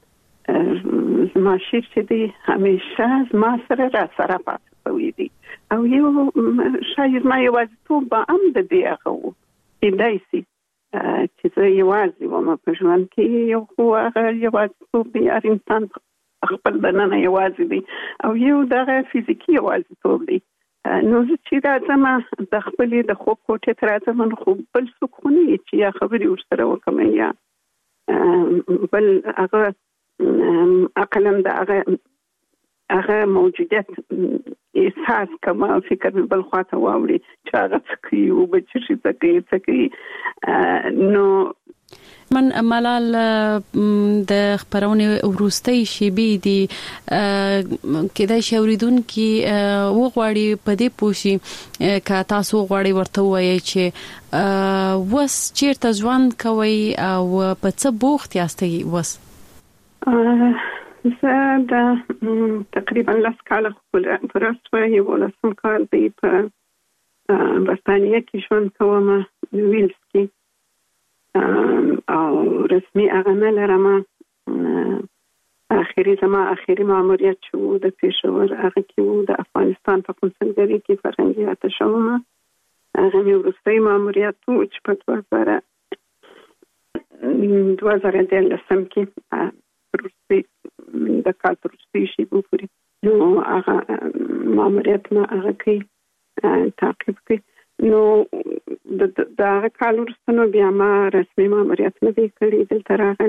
هغه زما شعر چې دی همیشه زما سره را سره پاتې شوی دی او یو شاید ما یوازیتوب به هم د دې هغه و کېدای شي چې زه یوازې وم په ژوند کې یو خو هغه یوازیتوب دی هر انسان خپل دننه یوازې دی او یو دغه فزیکي یوازیتوب دی نو زه چې راځم د خپلې د خوب کوټې ته راځم نو خو بل څوک خو نه وي چې یا خبرې ورسره وکړم یا بل هغه عقلا د هغه هغه موجودیت احساس کما فکر بل خواته واوري چې هغه څه کوي او بچی څه کوي څه کوي نو من ملال د خبرونه ورستۍ شیبې دي کله چې اوریدونکو وغواړي په دې پوښي ک تاسو غواړي ورته وایي چې وس چیرته ژوند کوي او په څه بوخت یاستئ وس زه دا تقریبا لاس کاله خپل پرستوه یو لسم کال دی په برتانیه کې ژوند کوم ویلز کې او رسمي هغه نه لرم. اخیری زما اخیری ماموریت شو د پېښور هغه کې وو د افغانستان په کنسولګرۍ کې فرهنګي اتشوم. هغه مې وروستی ماموریت وو چې په دوه زره دوه زره دیارلسم کې وروستی د کال په وروستي شېبو پورې نو هغه ماموریت ما هغه کې تعقیب کړ. نو د هغه کال وروسته نو بیا ما رسمي ماموریت نه دی کړی دلته راغلی